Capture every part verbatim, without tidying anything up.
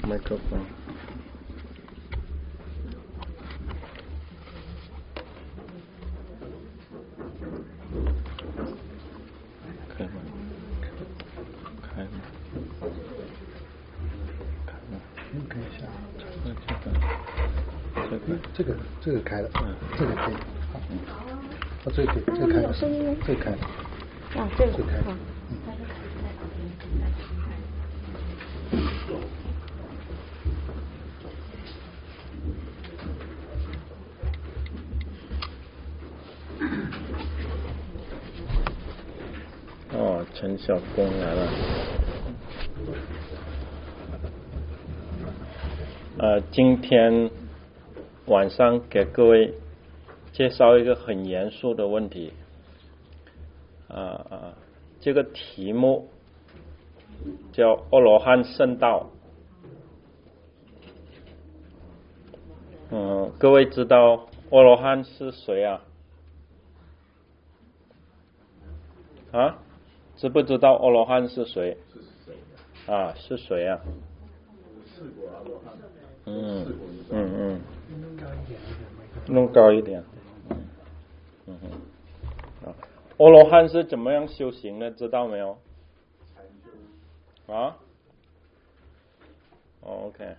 麦克风。开吗？开吗？开吗？ 嗯，可以下。 这个这个这个这个开了， 嗯， 这个可以。好，嗯，哦，这个可以，这个开了， 声音这个开了。 啊，这个这个开了。 嗯。 哦，陈小公来了。呃，今天晚上给各位介绍一个很严肃的问题。啊、呃，这个题目叫阿罗汉圣道。嗯，各位知道阿罗汉是谁啊？啊？知不知道阿罗汉是谁？ 是谁啊？是谁啊？ 四果阿罗汉。 嗯嗯嗯。 弄高一点， 弄高一点。嗯哼。啊，阿罗汉是怎么样修行的？知道没有？啊？哦 OK。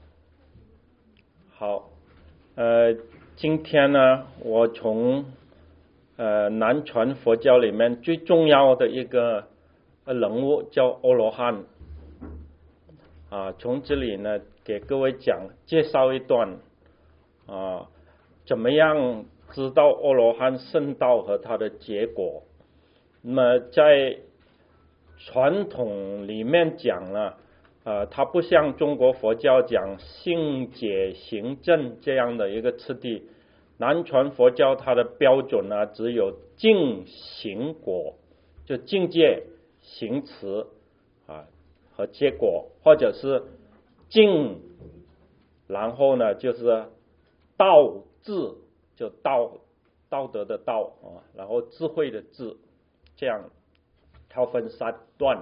好，呃，今天呢，我从呃南传佛教里面最重要的一个人物叫阿罗汉啊，从这里呢给各位讲介绍一段啊，怎么样知道阿罗汉圣道和它的结果。那么在传统里面讲呢，呃，它不像中国佛教讲性解行证这样的一个次第，南传佛教它的标准呢只有境行果，就境界行持啊和结果，或者是境，然后呢就是道智，就道道德的道啊，然后智慧的智，这样它分三段。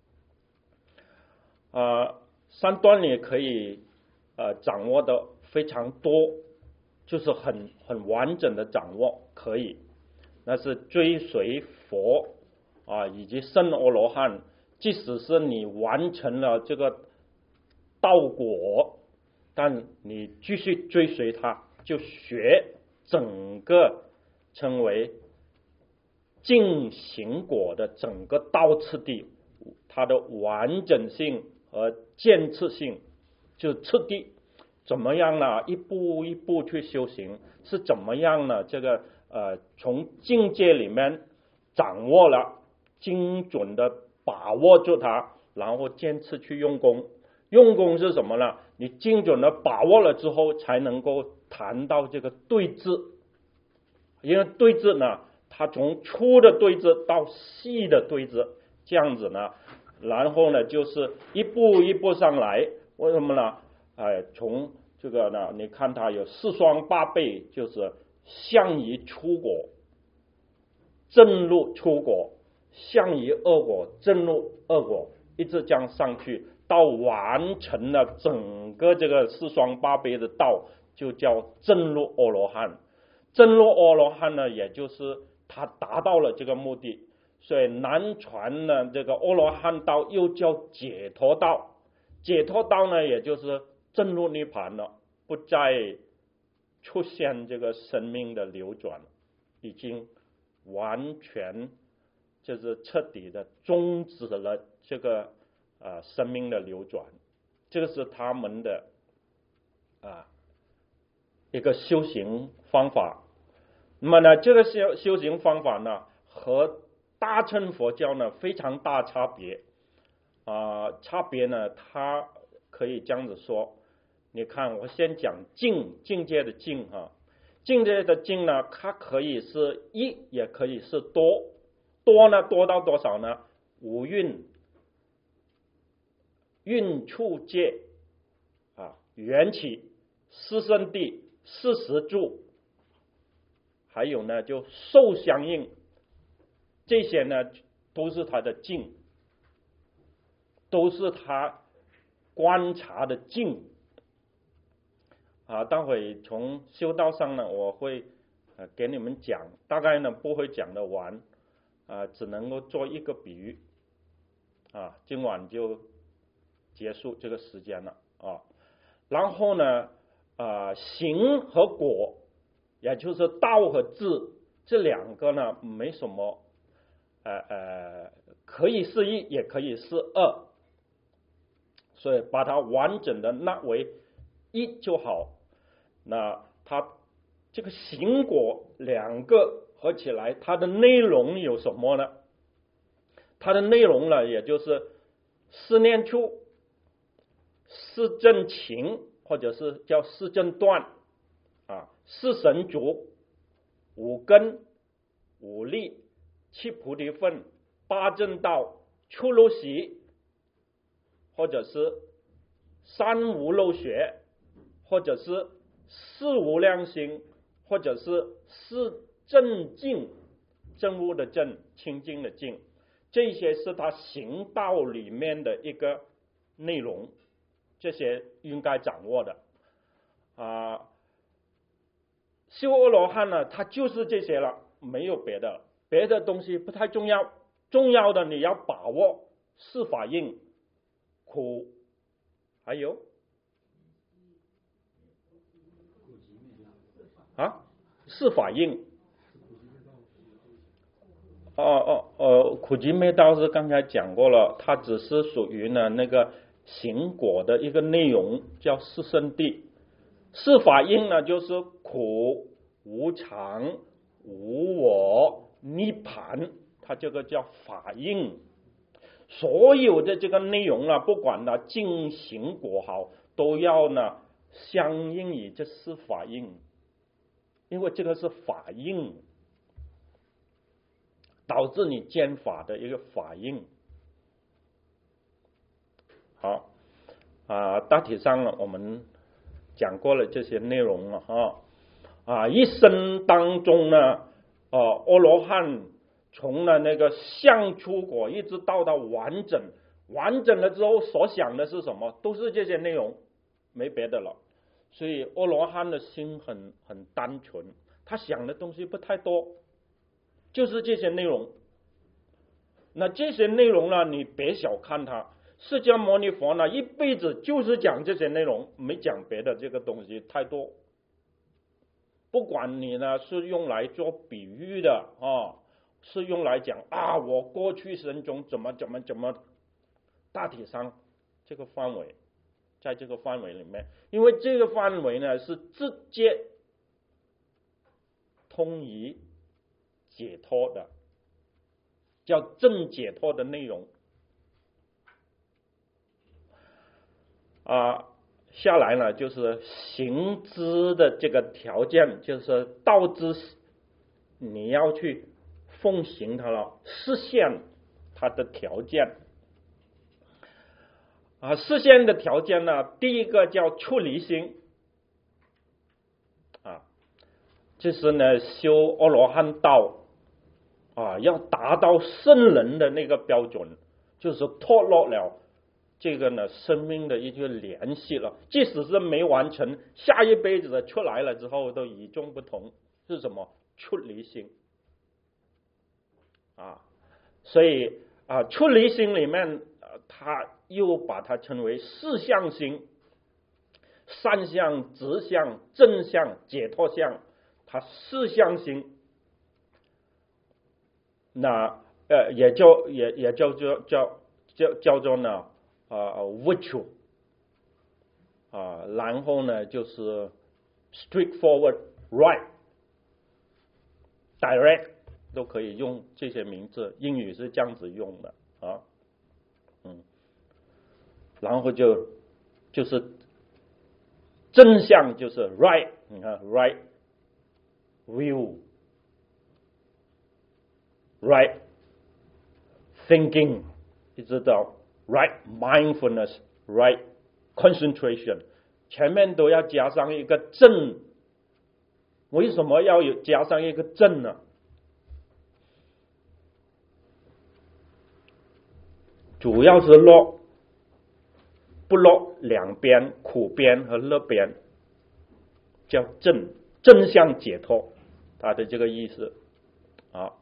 啊，三段你可以呃掌握的非常多，就是很很完整的掌握可以，那是追随佛啊以及圣阿罗汉，即使是你完成了这个道果，但你继续追随他，就学整个称为境行果的整个道次第，它的完整性和渐次性，就次第怎么样呢？一步一步去修行，是怎么样呢？这个呃，从境界里面掌握了，精准的把握住它，然后坚持去用功。用功是什么呢？你精准的把握了之后，才能够谈到这个对治。因为对治呢，它从粗的对治到细的对治，这样子呢，然后呢就是一步一步上来。为什么呢？哎，从这个呢，你看它有四双八倍，就是相宜出果，正入出果，相宜恶果，正入恶果，一直这样上去，到完成了整个这个四双八倍的道，就叫正入阿罗汉。正入阿罗汉呢，也就是他达到了这个目的，所以南传呢这个阿罗汉道又叫解脱道。解脱道呢，也就是正入涅槃了，不再出现这个生命的流转，已经完全就是彻底的终止了这个啊、呃、生命的流转。这个是他们的啊一个修行方法。那么呢，这个修修行方法呢，和大乘佛教呢非常大差别啊、呃，差别呢，它可以这样子说。你看，我先讲境境界的境哈，境界的境呢，它可以是一，也可以是多。多呢，多到多少呢？五蕴、蕴处界啊，缘起、四圣谛、四时住，还有呢，就受相应，这些呢都是它的境，都是它观察的境啊。待会从修道上呢，我会呃给你们讲，大概呢不会讲得完啊，只能够做一个比喻啊。今晚就结束这个时间了啊。然后呢，啊行和果，也就是道和智，这两个呢没什么，呃呃，可以是一，也可以是二，所以把它完整的纳为一就好。那它这个行果两个合起来，它的内容有什么呢？它的内容呢，也就是四念处、四正勤，或者是叫四正断啊，四神足、五根、五力、七菩提分、八正道、出入习，或者是三无漏学，或者是四无量心，或者是四正净，正悟的正，清净的净，这些是他行道里面的一个内容，这些应该掌握的啊。修阿罗汉呢，他就是这些了，没有别的，别的东西不太重要，重要的你要把握四法印、苦，还有啊四法印。哦哦哦，苦集灭道是刚才讲过了，它只是属于呢那个行果的一个内容，叫四圣谛。四法印呢，就是苦、无常、无我、涅槃，它这个叫法印。所有的这个内容啊，不管呢净行果好，都要呢相应于这四法印，因为这个是法印，导致你见法的一个法印。好啊，大体上呢我们讲过了这些内容了哈啊，一生当中呢，啊阿罗汉从了那个相出果一直到到完整，完整了之后所想的是什么？都是这些内容，没别的了。所以阿罗汉的心很很单纯，他想的东西不太多，就是这些内容。那这些内容呢，你别小看它，释迦牟尼佛呢一辈子就是讲这些内容，没讲别的，这个东西太多。不管你呢是用来做比喻的啊，是用来讲啊我过去生中怎么怎么怎么，大体上这个范围，在这个范围里面，因为这个范围呢是直接通于解脱的，叫正解脱的内容啊。下来呢，就是行知的这个条件，就是道知你要去奉行它了，实现它的条件啊。实现的条件呢，第一个叫出离心啊，就是呢修阿罗汉道啊，要达到圣人的那个标准，就是脱落了这个呢生命的一个联系了，即使是没完成，下一辈子的出来了之后都与众不同，是什么？出离心啊。所以啊，出离心里面，呃、他又把它称为四相心，善相、直相、正相、解脱相，它四相心。那呃，也叫也也叫做叫叫叫做呢。啊 virtue 啊，然后呢就是 straightforward right direct 都可以用这些名字，英语是这样子用的啊，嗯，然后就就是正向就是 right， 你看 right view right thinking 一直到right mindfulness, right concentration， 前面都要加上一个正。为什么要有加上一个正呢？主要是落不落两边，苦边和乐边，叫正正向解脱，他的这个意思啊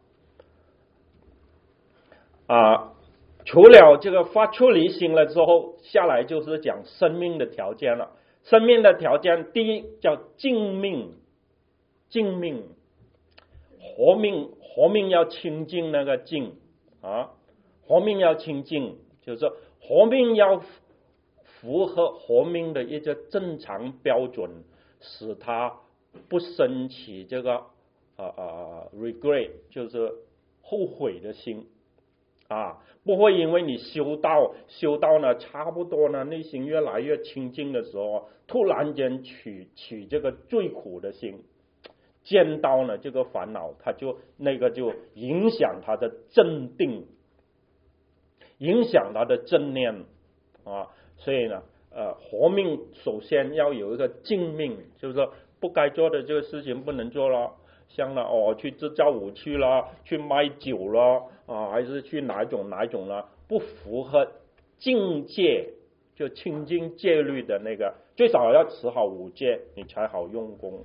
啊。除了这个发出离心了之后，下来就是讲生命的条件了。生命的条件，第一叫净命，净命，活命，活命要清净那个净啊，活命要清净，就是活命要符合活命的一个正常标准，使他不生起这个啊啊 regret， 就是后悔的心。啊，不会因为你修道修道呢，差不多呢，内心越来越清净的时候，突然间起起这个最苦的心，见到呢这个烦恼，他就那个就影响他的镇定，影响他的正念啊。所以呢，呃，活命首先要有一个净命，就是说不该做的这个事情不能做了。像了哦，去制造武器啦，去卖酒啦，啊，还是去哪种哪种啦，不符合境界，就清净戒律的那个，最少要持好五戒，你才好用功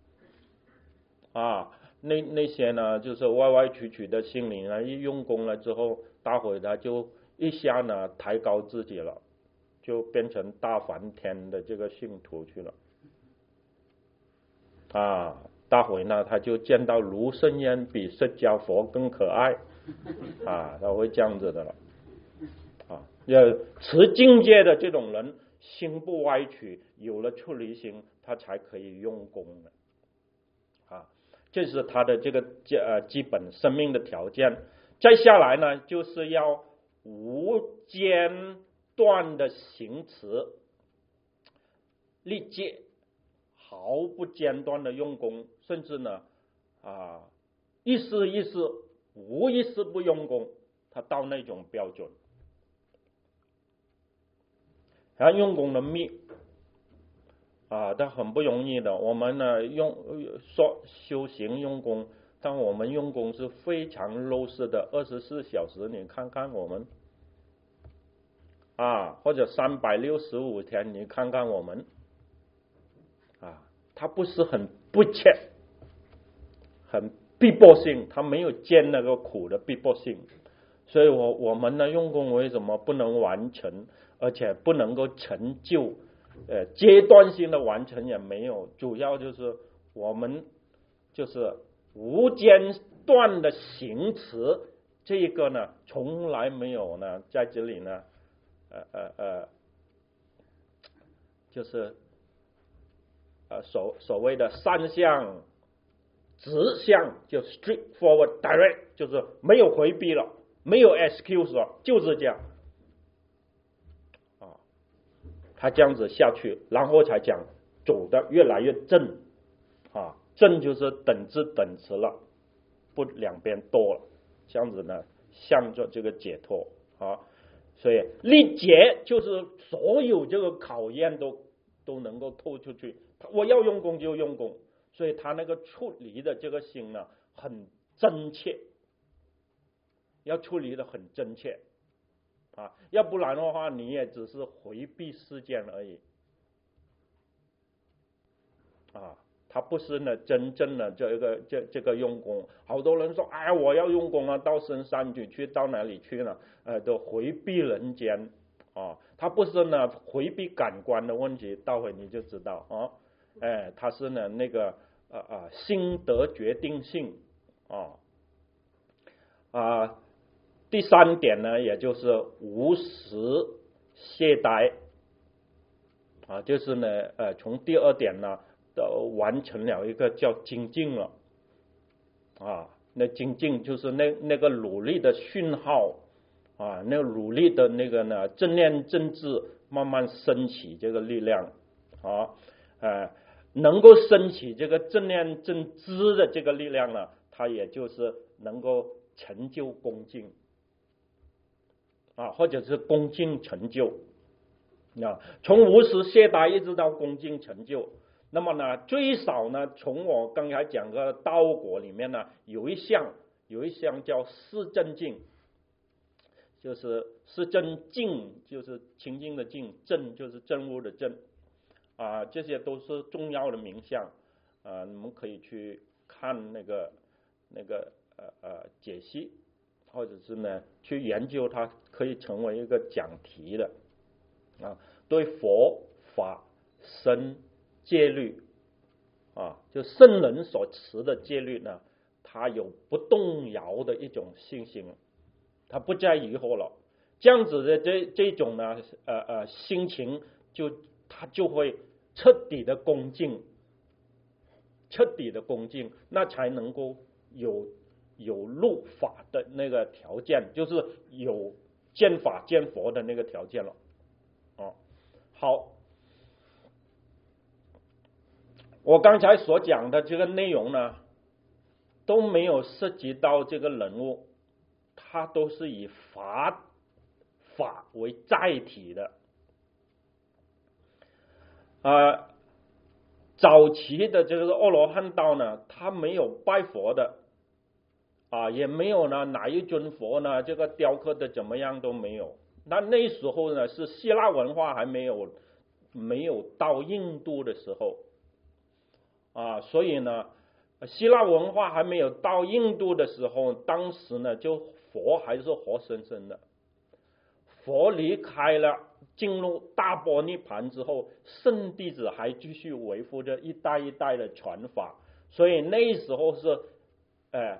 啊。那那些呢，就是歪歪曲曲的心灵啊，一用功了之后，大伙他就一下呢抬高自己了，就变成大梵天的这个信徒去了啊。大会呢，他就见到卢圣烟比释迦佛更可爱啊，他会这样子的了啊。要持境界的这种人，心不歪曲，有了出离心，他才可以用功的啊。这是他的这个呃基本生命的条件。再下来呢，就是要无间断的行持立戒，毫不间断的用功，甚至呢啊一丝一丝无一丝不用功，他到那种标准。然后用功的密啊，他很不容易的。我们呢用说修行用功，但我们用功是非常 low 式的，二十四小时，你看看我们啊，或者三百六十五天，你看看我们。啊，他不是很不切，很逼迫性，他没有见那个苦的逼迫性，所以我我们呢用功为什么不能完成，而且不能够成就，呃，阶段性的完成也没有，主要就是我们就是无间断的行持，这一个呢从来没有呢在这里呢，呃呃呃，就是。呃，所所谓的三项直向，就 straightforward direct， 就是没有回避了，没有 excuse 了，就是这样啊。他这样子下去，然后才讲走的越来越正啊，正就是等值等值了，不两边多了，这样子呢，向着这个解脱啊。所以历劫就是所有这个考验都都能够透出去。我要用功就用功，所以他那个出离的这个心呢，很真切，要出离的很真切啊，要不然的话，你也只是回避事件而已啊，他不是呢真正的这个这这个用功。好多人说，哎，我要用功啊，到深山去，去到哪里去呢？呃，都回避人间啊，他不是呢回避感官的问题，待会你就知道啊。哎，它是呢那个啊啊心得决定性啊啊。第三点呢，也就是无时懈怠啊，就是呢呃从第二点呢都完成了一个叫精进了啊。那精进就是那那个努力的讯号啊，那个努力的那个呢正念正知慢慢升起这个力量啊，呃。能够升起这个正念正知的这个力量呢，它也就是能够成就恭敬啊，或者是恭敬成就啊，从无时懈怠一直到恭敬成就。那么呢，最少呢，从我刚才讲的道果里面呢，有一项有一项叫四正境， 就是是真净，就是清净的净，正就是真悟的正啊，这些都是重要的名相啊，你们可以去看那个那个呃呃解析，或者是呢去研究它，可以成为一个讲题的啊。对佛法僧戒律啊，就圣人所持的戒律呢，他有不动摇的一种信心，他不再疑惑了。这样子的这这种呢，呃呃心情就他就会彻底的恭敬，彻底的恭敬，那才能够有有入法的那个条件，就是有见法见佛的那个条件了。哦，好，我刚才所讲的这个内容呢，都没有涉及到这个人物，它都是以法法为载体的。啊、呃，早期的这个阿罗汉道呢，他没有拜佛的啊，也没有呢哪一尊佛呢这个雕刻的怎么样都没有。那那时候呢是希腊文化还没有没有到印度的时候啊，所以呢希腊文化还没有到印度的时候，当时呢就佛还是活生生的。佛离开了，进入大般涅盘之后，圣弟子还继续维护着一代一代的传法，所以那时候是呃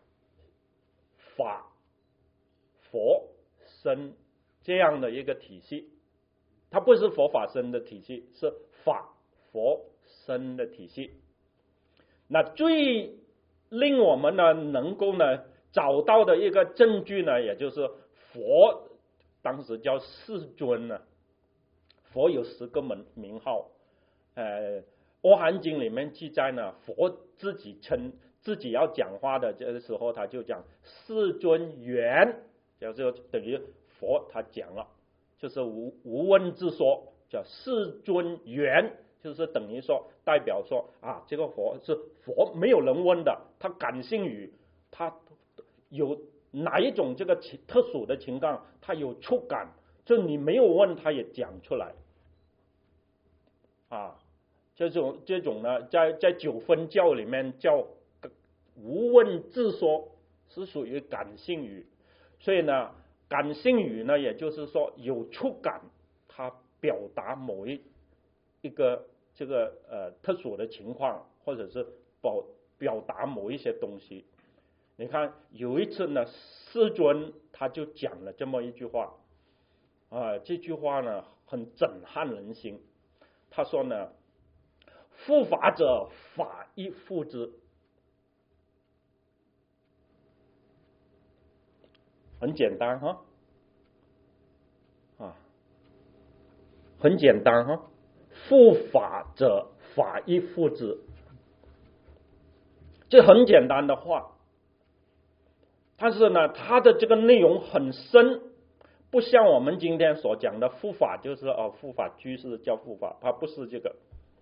法佛僧这样的一个体系，它不是佛法僧的体系，是法佛僧的体系。那最令我们呢能够呢找到的一个证据呢，也就是佛当时叫世尊呢，佛有十个门名号，呃，《阿含经》里面记载呢，佛自己称自己要讲话的这个时候，他就讲世尊言，就是等于佛他讲了，就是无无问自说，叫世尊言，就是等于说代表说啊，这个佛是佛没有人问的，他感性语，他有哪一种这个特殊的情况，他有触感，就你没有问他也讲出来啊。这种这种呢，在在九分教里面叫无问自说，是属于感性语。所以呢，感性语呢，也就是说有触感，它表达某一一个这个呃特殊的情况，或者是表表达某一些东西。你看有一次呢，世尊他就讲了这么一句话啊，这句话呢很震撼人心。他说呢，护法者，法亦护之。很简单哈，啊，很简单哈，护法者，法亦护之。这很简单的话，但是呢，它的这个内容很深，不像我们今天所讲的护法，就是哦，护法居士叫护法，它不是这个。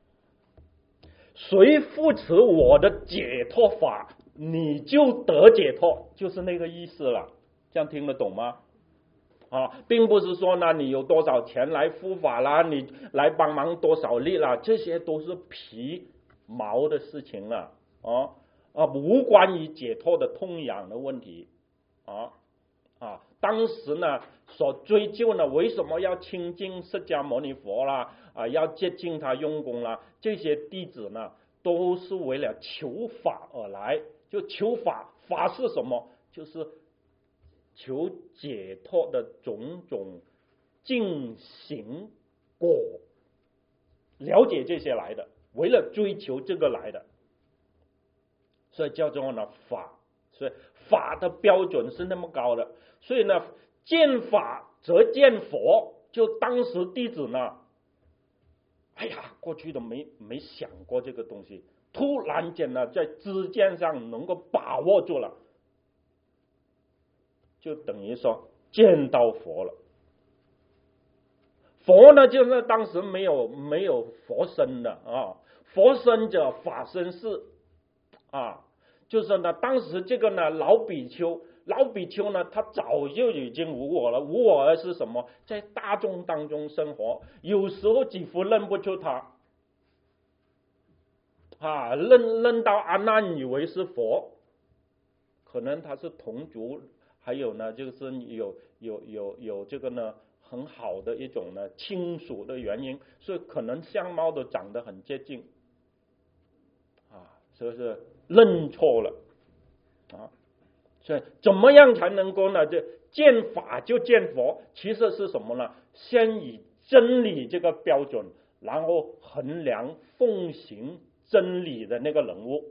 谁扶持我的解脱法，你就得解脱，就是那个意思了。这样听得懂吗？啊，并不是说呢，你有多少钱来护法啦，你来帮忙多少力啦，这些都是皮毛的事情了，啊啊，无关于解脱的痛痒的问题啊啊！当时呢，所追究呢，为什么要亲近释迦牟尼佛啦？啊，要接近他用功啦？这些弟子呢，都是为了求法而来。就求法，法是什么？就是求解脱的种种进行果，了解这些来的，为了追求这个来的，所以叫做呢法。所以法的标准是那么高的，所以呢，见法则见佛。就当时弟子呢，哎呀，过去都没没想过这个东西，突然间呢，在知见上能够把握住了，就等于说见到佛了。佛呢，就是当时没有没有佛身的啊，佛身者法身是啊。就是呢，当时这个呢老比丘老比丘呢，他早就已经无我了。无我是什么？在大众当中生活，有时候几乎认不出他，啊，认认到阿难以为是佛，可能他是同族，还有呢，就是有有有有这个呢很好的一种呢亲属的原因，所以可能相貌都长得很接近，啊，所以是认错了，啊。所以怎么样才能够呢？就见法就见佛，其实是什么呢？先以真理这个标准，然后衡量奉行真理的那个人物，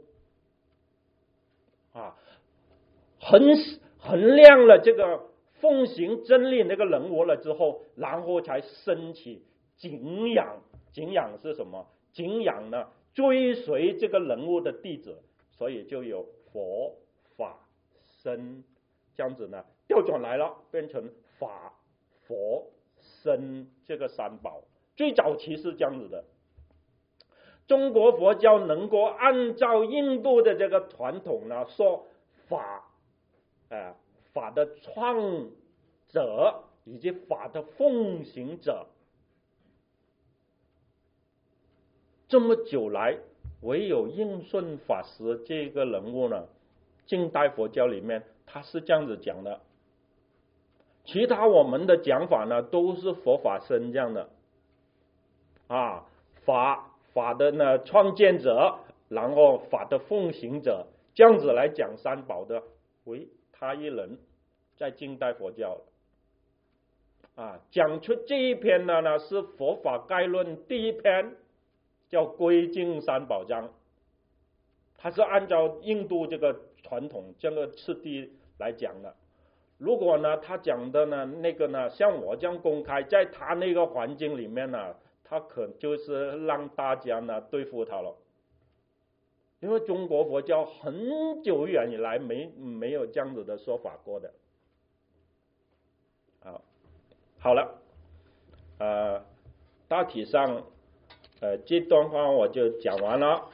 啊，衡衡量了这个奉行真理那个人物了之后，然后才升起敬仰。敬仰是什么？敬仰呢？追随这个人物的弟子，所以就有佛法僧这样子呢，调转来了，变成法佛僧这个三宝。最早期是这样子的。中国佛教能够按照印度的这个传统呢，说法，呃，法的创者以及法的奉行者，这么久来，唯有应顺法师这个人物呢，近代佛教里面他是这样子讲的，其他我们的讲法呢都是佛法僧这样的，啊，法法的呢创建者，然后法的奉行者，这样子来讲三宝的，唯他一人在近代佛教啊，讲出这一篇呢呢是佛法概论第一篇，叫归敬三宝章。它是按照印度这个传统这个次第来讲的。如果呢他讲的呢那个呢像我这样公开，在他那个环境里面呢，他可就是让大家呢对付他了。因为中国佛教很久远以来没没有这样子的说法过的。好，好了，呃，大体上呃这段话我就讲完了。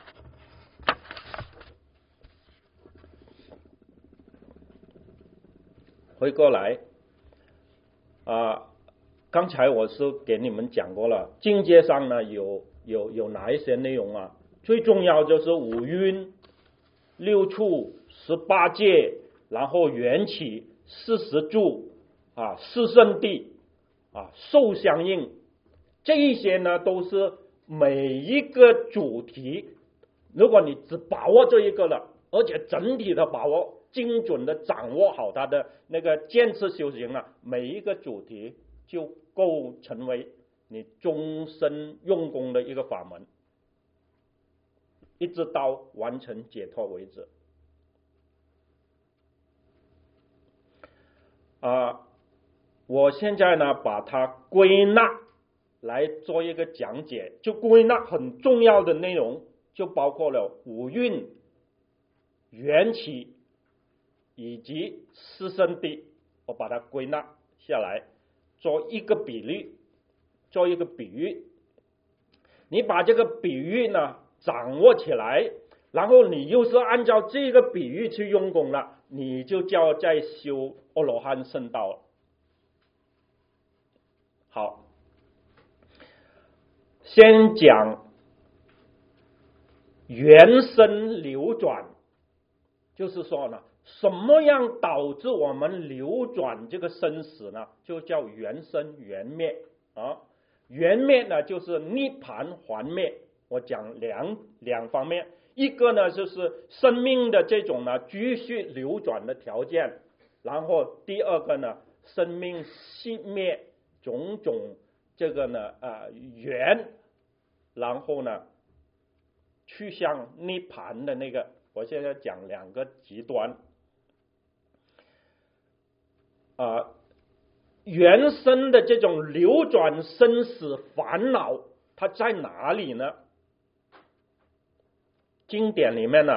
回过来啊，刚才我是给你们讲过了，境界上呢有有有哪一些内容啊？最重要就是五蕴、六处、十八界，然后缘起、四十住啊、四圣谛啊、受相应，这一些呢都是每一个主题，如果你只把握这一个了，而且整体的把握，精准的掌握好它的那个渐次修行了，每一个主题就够成为你终身用功的一个法门，一直到完成解脱为止。啊，我现在呢把它归纳来做一个讲解，就归纳很重要的内容，就包括了五蕴、缘起以及四圣谛，我把它归纳下来，做一个比喻，做一个比喻。你把这个比喻呢掌握起来，然后你又是按照这个比喻去用功了，你就叫在修阿罗汉圣道了。好，先讲缘生流转，就是说呢，什么样导致我们流转这个生死呢？就叫缘生缘灭啊。缘灭呢，就是涅槃还灭。我讲两两方面，一个呢就是生命的这种呢继续流转的条件，然后第二个呢，生命熄灭种种这个呢啊缘，然后呢去向涅槃的那个。我现在讲两个极端啊，原生的这种流转生死烦恼，它在哪里呢？经典里面呢，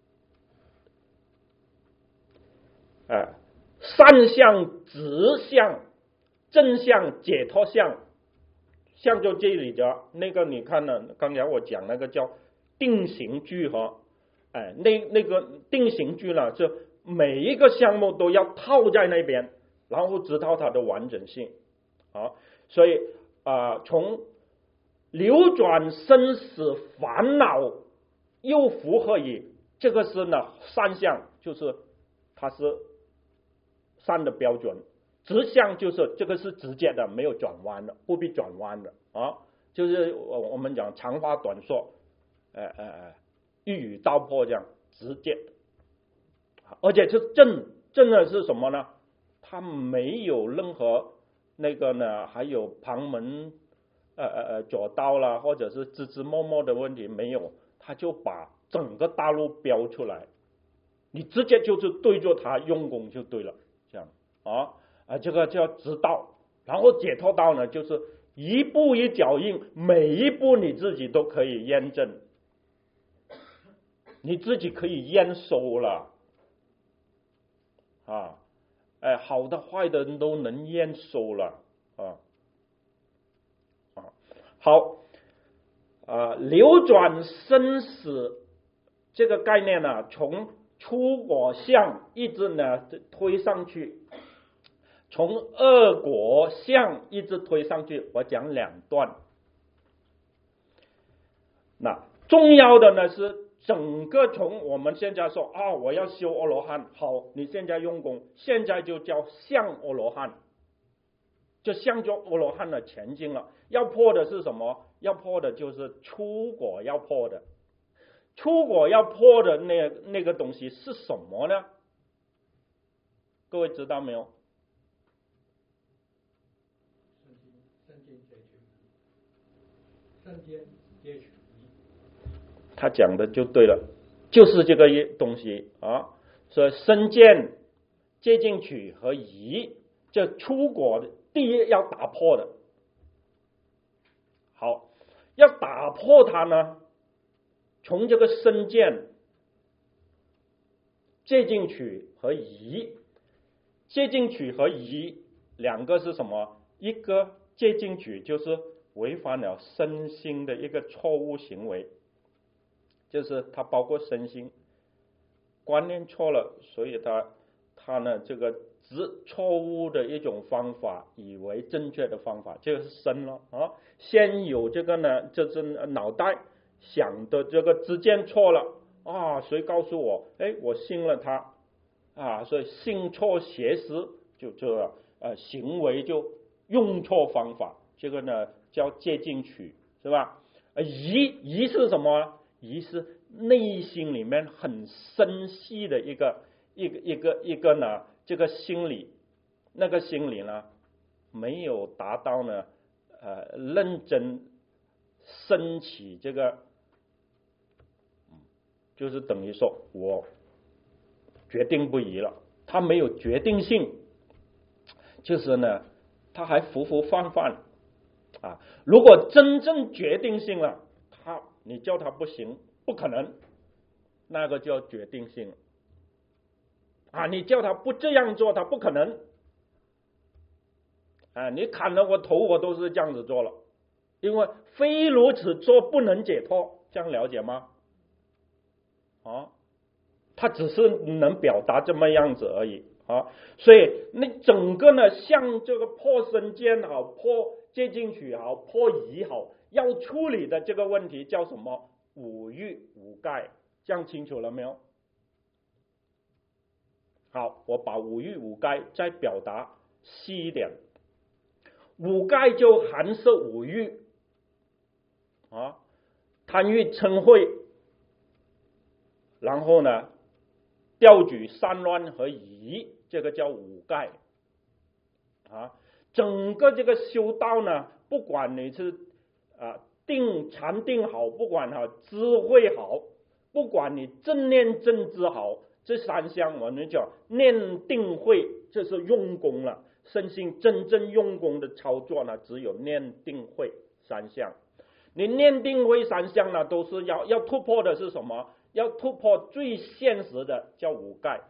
啊，善相、直相、正相、解脱相，像就这里的那个，你看呢？刚才我讲那个叫定型句哈。哎，那那个定型句呢，就每一个项目都要套在那边，然后知道它的完整性啊。所以啊、呃，从流转生死烦恼又符合于这个是呢善相，就是它是善的标准。直相就是这个是直接的，没有转弯的，不必转弯的啊。就是我们讲长话短说，呃呃呃，一语道破这样直接的，而且是正正的是什么呢？它没有任何那个呢，还有旁门呃呃呃左道啦，或者是枝枝末末的问题没有，他就把整个大路标出来，你直接就是对着它用功就对了，这样啊。啊，这个叫直道，然后解脱道呢，就是一步一脚印，每一步你自己都可以验证，你自己可以验收了啊，哎，好的坏的人都能验收了啊啊，好啊，流转生死这个概念呢，从出果相一直呢推上去。从恶果相一直推上去，我讲两段。那重要的呢是整个从我们现在说啊、哦，我要修阿罗汉，好，你现在用功，现在就叫向阿罗汉，就向着阿罗汉的前进了。要破的是什么？要破的就是出果要破的，出果要破的那那个东西是什么呢？各位知道没有？他讲的就对了，就是这个东西啊。所以身见、戒禁取和疑，这出果的第一要打破的。好，要打破它呢，从这个身见、戒禁取和疑，戒禁取和疑两个是什么？一个戒禁取就是违反了身心的一个错误行为，就是它包括身心观念错了，所以它它呢这个执错误的一种方法，以为正确的方法，这个是身了啊。先有这个呢，就是脑袋想的这个知见错了啊，谁告诉我？哎，我信了他啊，所以信错邪思，就这个呃行为就用错方法，这个呢叫戒禁取，是吧？疑疑是什么？疑是内心里面很深细的一个一个一个一个呢，这个心理，那个心理呢没有达到呢呃认真升起这个，就是等于说我决定不移了，他没有决定性，就是呢他还浮浮泛泛啊。如果真正决定性了，他你叫他不行，不可能，那个叫决定性啊。你叫他不这样做，他不可能啊。你砍了我头，我都是这样子做了，因为非如此做不能解脱，这样了解吗？啊，他只是能表达这么样子而已啊。所以那整个呢，像这个破身见好，破戒禁取好，破疑好，要处理的这个问题叫什么？五欲五盖，这样清楚了没有？好，我把五欲五盖再表达细一点。五盖就含摄五欲啊，贪欲嗔恚，然后呢调举散乱和疑，这个叫五盖啊。整个这个修道呢，不管你是啊定禅定好，不管哈智慧好，不管你正念正知好，这三项我们讲念定慧，这是用功了。身心真正用功的操作呢，只有念定慧三项。你念定慧三项呢，都是要要突破的是什么？要突破最现实的，叫五盖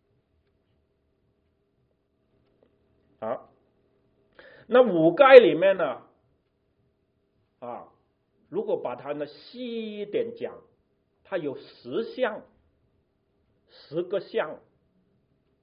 啊。那五盖里面呢，啊，如果把它呢细一点讲，它有十项，十个项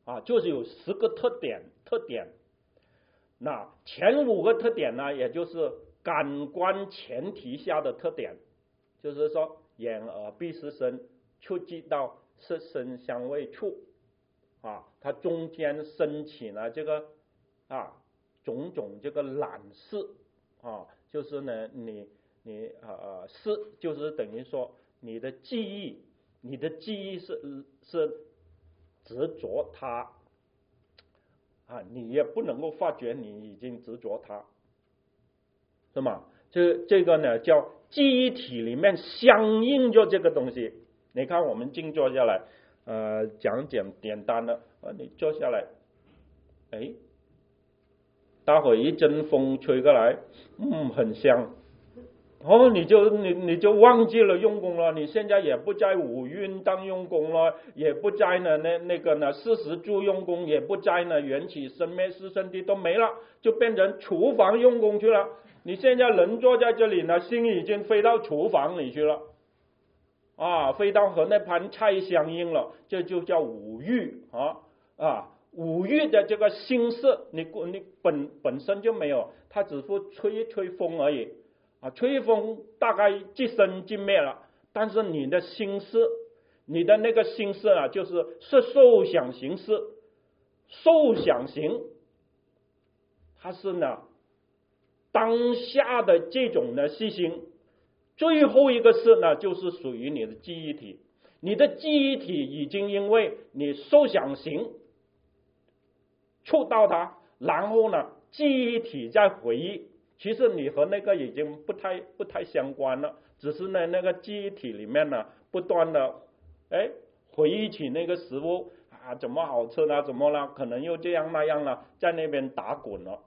啊，就是有十个特点特点。那前五个特点呢，也就是感官前提下的特点，就是说眼耳鼻舌身触及到色声香味触啊，它中间升起了这个啊种种这个览视啊，就是呢你你呃是就是等于说你的记忆，你的记忆是是执着它啊，你也不能够发觉你已经执着它，是吗？这这个呢叫记忆体里面相应着这个东西。你看我们静坐下来，呃，讲简简单的，呃，你坐下来，哎，待会一阵风吹过来，嗯，很香。哦，你就你你就忘记了用功了，你现在也不在五蕴当用功了，也不在呢那那个呢四十住用功，也不在呢缘起生灭四圣谛都没了，就变成厨房用功去了。你现在人坐在这里呢，心已经飞到厨房里去了，啊，飞到和那盘菜相应了，这就叫五欲啊啊，五欲的这个心识，你你本本身就没有，它只是吹一吹风而已。啊，吹风大概即生即灭了，但是你的心识，你的那个心识啊，就是是受想行识，受想行，它是呢当下的这种的细心，最后一个是呢，就是属于你的记忆体，你的记忆体已经因为你受想行触到它，然后呢，记忆体在回忆。其实你和那个已经不太不太相关了，只是呢那个记忆体里面呢不断的哎回忆起那个食物啊怎么好吃了怎么了，可能又这样那样了，在那边打滚了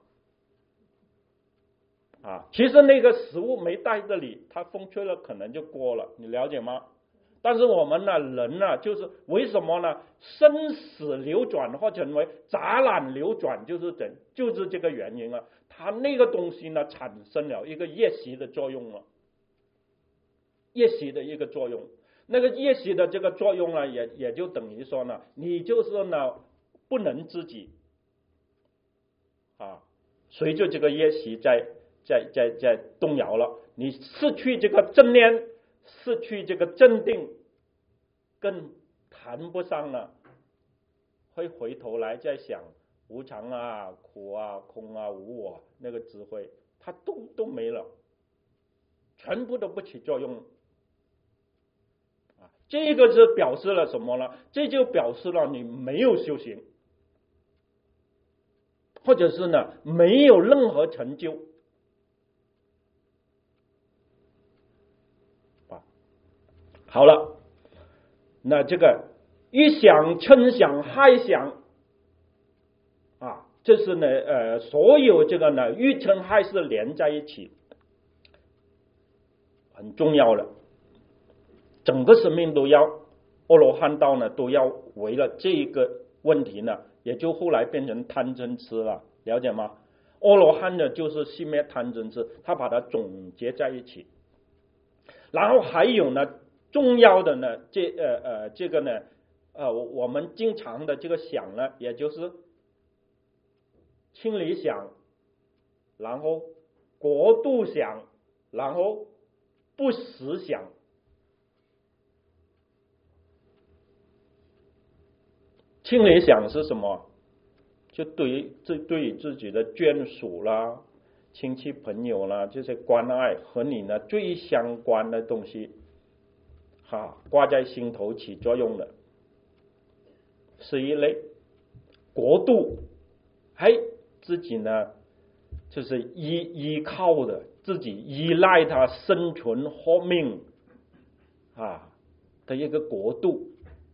啊。其实那个食物没在这里，它风吹了可能就过了，你了解吗？但是我们呢人呢就是为什么呢？生死流转或成为杂染流转，就是怎就是这个原因了。它那个东西呢产生了一个业习的作用了，业习的一个作用，那个业习的这个作用呢，也也就等于说呢，你就是呢不能自己啊，随着这个业习在在在在动摇了，你失去这个正念，失去这个镇定，更谈不上了，会回头来再想无常啊、苦啊、空啊、无我，那个智慧它都都没了，全部都不起作用啊。这个是表示了什么呢？这就表示了你没有修行，或者是呢没有任何成就啊。好了，那这个一想、嗔想、害想啊，这是呢呃所有这个呢欲嗔害是连在一起，很重要了。整个生命都要阿罗汉道呢，都要为了这一个问题呢，也就后来变成贪嗔痴了，了解吗？阿罗汉呢就是熄灭贪嗔痴，他把它总结在一起。然后还有呢重要的呢这呃呃这个呢呃我们经常的这个想呢，也就是清理想，然后国度想，然后不实想。清理想是什么？就对于这对于自己的眷属啦、亲戚朋友啦这些关爱和你呢最相关的东西，哈，挂在心头起作用的是一类。国度，哎，自己呢就是依依靠的，自己依赖它生存活命啊的一个国度。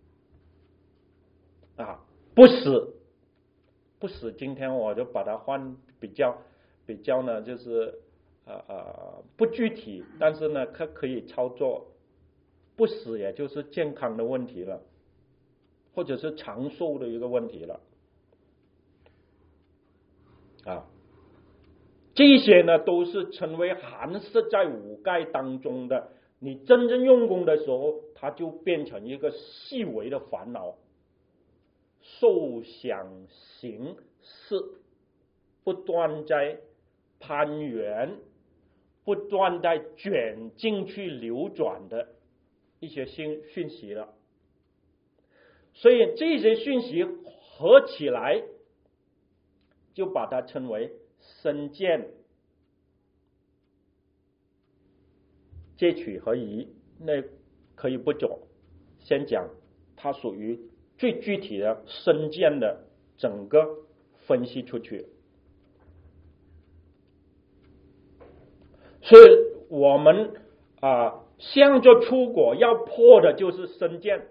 啊，不死，不死。今天我就把它换比较比较呢，就是呃呃不具体，但是呢，它可以操作。不死也就是健康的问题了，或者是长寿的一个问题了。啊，这些呢都是称为含摄在五盖当中的。你真正用功的时候，它就变成一个细微的烦恼。 受想行识，不断在攀缘，不断在卷进去流转的一些讯讯息了。所以这些讯息合起来，就把它称为身见戒取合一。那可以不久先讲，它属于最具体的身见的整个分析出去。所以我们啊、呃，向着出果要破的就是身见。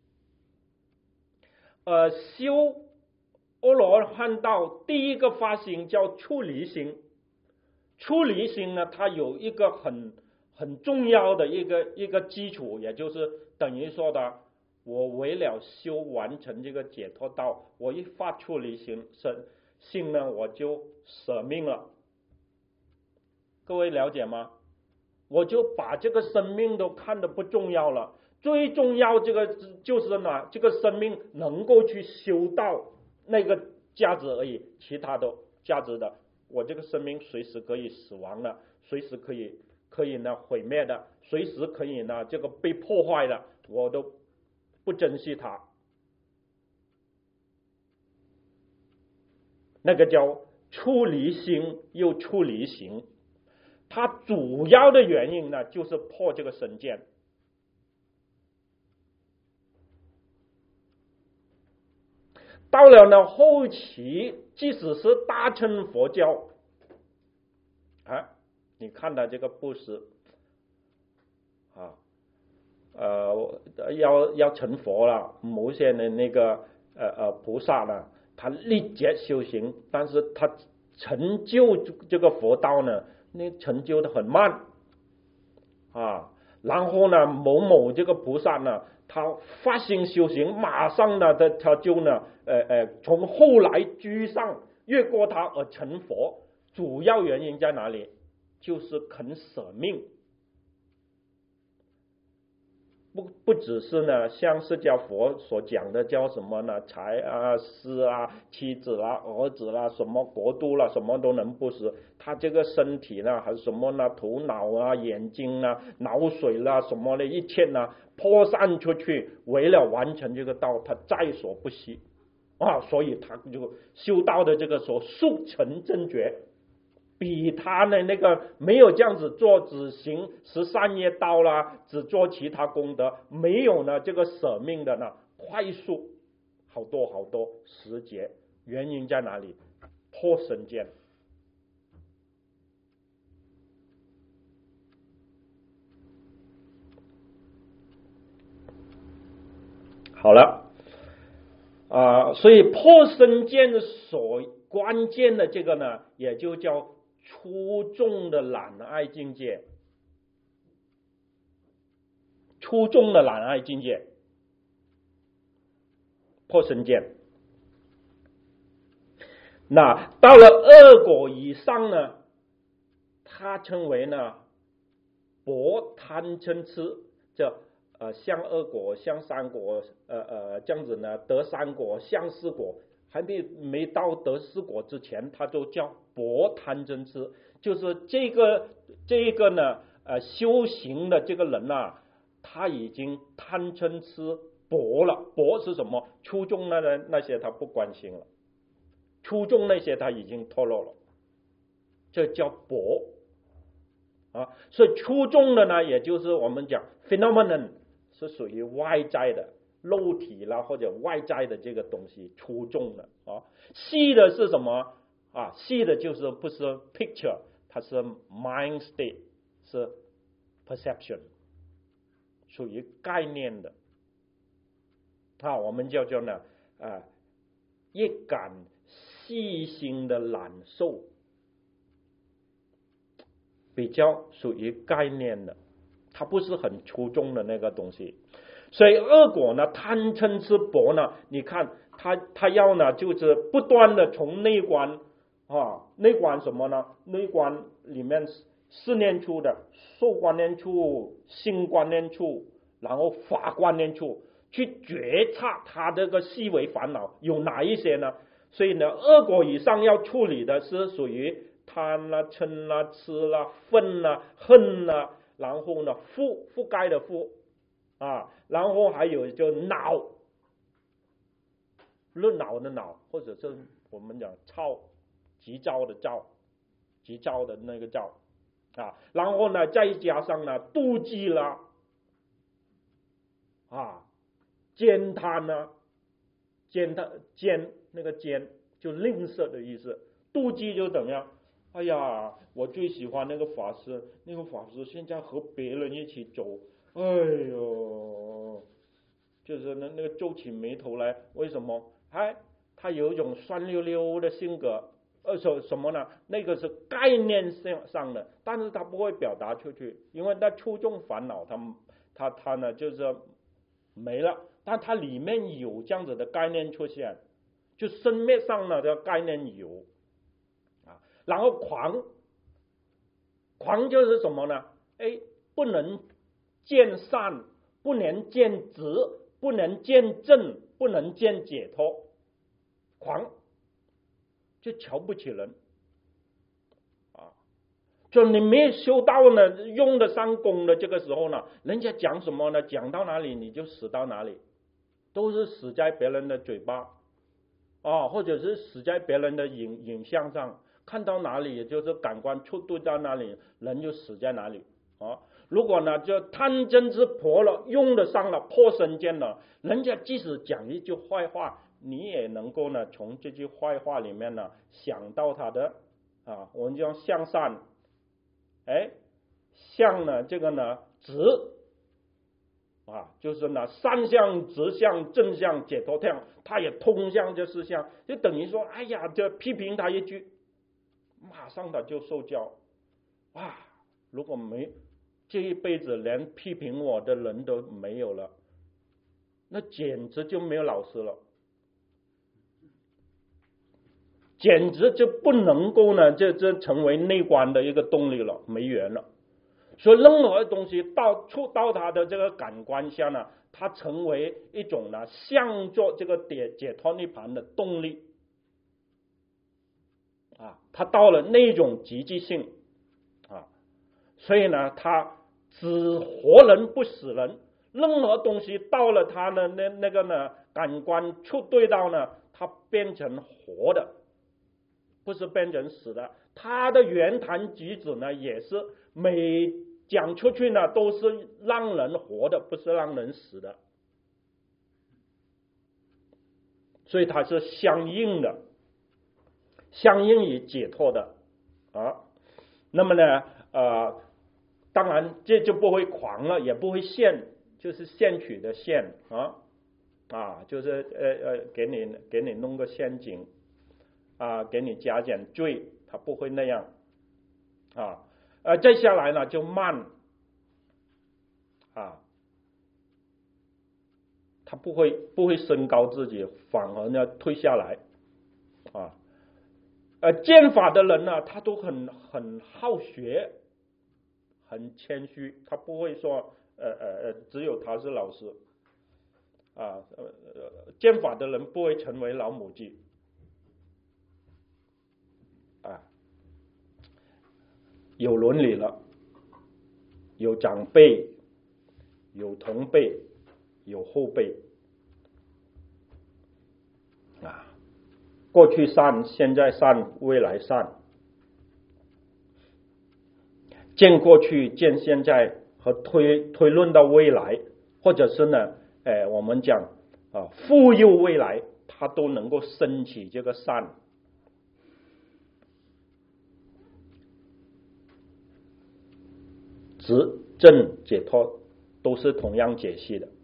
呃，修阿罗汉道第一个发心叫出离心。出离心呢，它有一个很很重要的一个一个基础，也就是等于说的，我为了修完成这个解脱道，我一发出离心心呢，我就舍命了。各位了解吗？我就把这个生命都看得不重要了，最重要这个就是呢，这个生命能够去修到那个价值而已，其他的价值的，我这个生命随时可以死亡的，随时可以可以呢毁灭的，随时可以呢这个被破坏的，我都不珍惜它。那个叫出离心又出离行。它主要的原因呢，就是破这个身见。到了呢后期，即使是大乘佛教啊，你看到这个布施啊，呃，要要成佛了，某些的那个呃呃菩萨呢，他历劫修行，但是他成就这个佛道呢，那成就的很慢啊。然后呢，某某这个菩萨呢，他发心修行，马上呢，他他就呢，呃呃，从后来居上，越过他而成佛。主要原因在哪里？就是肯舍命。不不只是呢，像释迦佛所讲的叫什么呢？财啊、师啊、妻子啦、儿子啦、什么国度啦，什么都能布施。他这个身体呢，还是什么呢？头脑啊、眼睛啊、脑水啦，什么的一切呢，泼散出去，为了完成这个道，他在所不惜啊！所以他就修道的这个所速成正觉。比他的那个没有这样子做，只行十善业道啦，只做其他功德，没有呢这个舍命的呢快速好多好多时节。原因在哪里？破身见。好了啊、呃，所以破身见所关键的这个呢，也就叫出众的懒爱境界。出众的懒爱境界，破身见。那到了二果以上呢，它称为呢薄贪嗔痴，叫呃向二果、向三果，呃呃这样子呢，得三果、向四果，还没没到得四果之前，它就叫薄贪嗔痴，就是这个这个呢，呃修行的这个人啊，他已经贪嗔痴薄了。薄是什么？初中那人那些他不关心了，初中那些他已经脱落了，这叫薄啊。所以初中的呢，也就是我们讲 phenomenon 是属于外在的肉体啦，或者外在的这个东西，初中的啊。细的是什么啊？细的就是不是 picture， 它是 mind state， 是 perception， 属于概念的啊。我们叫做呢啊一感细心的感受，比较属于概念的，它不是很出众的那个东西。所以二果呢，贪嗔痴薄呢，你看他他要呢，就是不断的从内观啊，内观什么呢？内观里面四念处的受观念处、性观念处，然后法观念处， 去觉察他这个细微烦恼有哪一些呢？所以呢，恶果以上要处理的是属于贪啦、嗔啦、痴啦、愤啦、恨啦，然后呢，覆覆盖的覆啊，然后还有就恼，论恼的恼，或者是我们讲躁，急躁的躁，急躁的那个躁啊，然后呢，再加上呢，妒忌啦，啊，奸贪呢，奸贪奸那个奸就吝啬的意思，妒忌就怎么样？哎呀，我最喜欢那个法师，那个法师现在和别人一起走，哎呦，就是那那个皱起眉头来，为什么？哎，他有一种酸溜溜的性格，呃，什什么呢？那个是概念上上的，但是他不会表达出去，因为他触众烦恼，他他他呢就是没了，但他里面有这样子的概念出现，就生灭上的概念有。然后狂，狂就是什么呢？哎，不能见善，不能见直，不能见正，不能见解脱，狂就瞧不起人啊！就你没有修道呢，用得上功的这个时候呢，人家讲什么呢？讲到哪里你就死到哪里，都是死在别人的嘴巴啊，或者是死在别人的影影像上。看到哪里，也就是感官触对到哪里，人就死在哪里啊！如果呢，就贪嗔痴婆了，用得上了，破身见了，人家即使讲一句坏话，你也能够呢，从这句坏话里面呢，想到他的啊，我们叫向善，哎，向呢，这个呢，直啊，就是呢，善向、直向、正向、解脱向，他也通向这四项，就等于说，哎呀，这批评他一句。马上他就受教，哇！如果没这一辈子连批评我的人都没有了，那简直就没有老师了，简直就不能够呢，这这成为内观的一个动力了，没缘了。所以任何东西到触到他的这个感官下呢，它成为一种呢，向作这个解解脱涅槃的动力。啊，他到了那种极致性啊，所以呢，他只活人不死人。任何东西到了他的那那个呢，感官触对到呢，它变成活的，不是变成死的。他的言谈举止呢，也是每讲出去呢，都是让人活的，不是让人死的。所以它是相应的。相应于解脱的啊，那么呢，呃，当然这就不会狂了，也不会现，就是现取的现啊啊，就是呃呃，给你给你弄个陷阱啊，给你加减罪，他不会那样啊。呃，再下来呢就慢啊，他不会不会升高自己，反而呢退下来啊。呃，见法的人呢，他都很很好学，很谦虚，他不会说，呃呃呃，只有他是老师，啊，呃，见法的人不会成为老母鸡，啊，有伦理了，有长辈，有同辈，有后辈，啊。过去善，现在善，未来善，见过去，见现在，和推推论到未来，或者是呢，哎，我们讲啊，复佑未来，它都能够升起这个善。直正解脱都是同样解析的。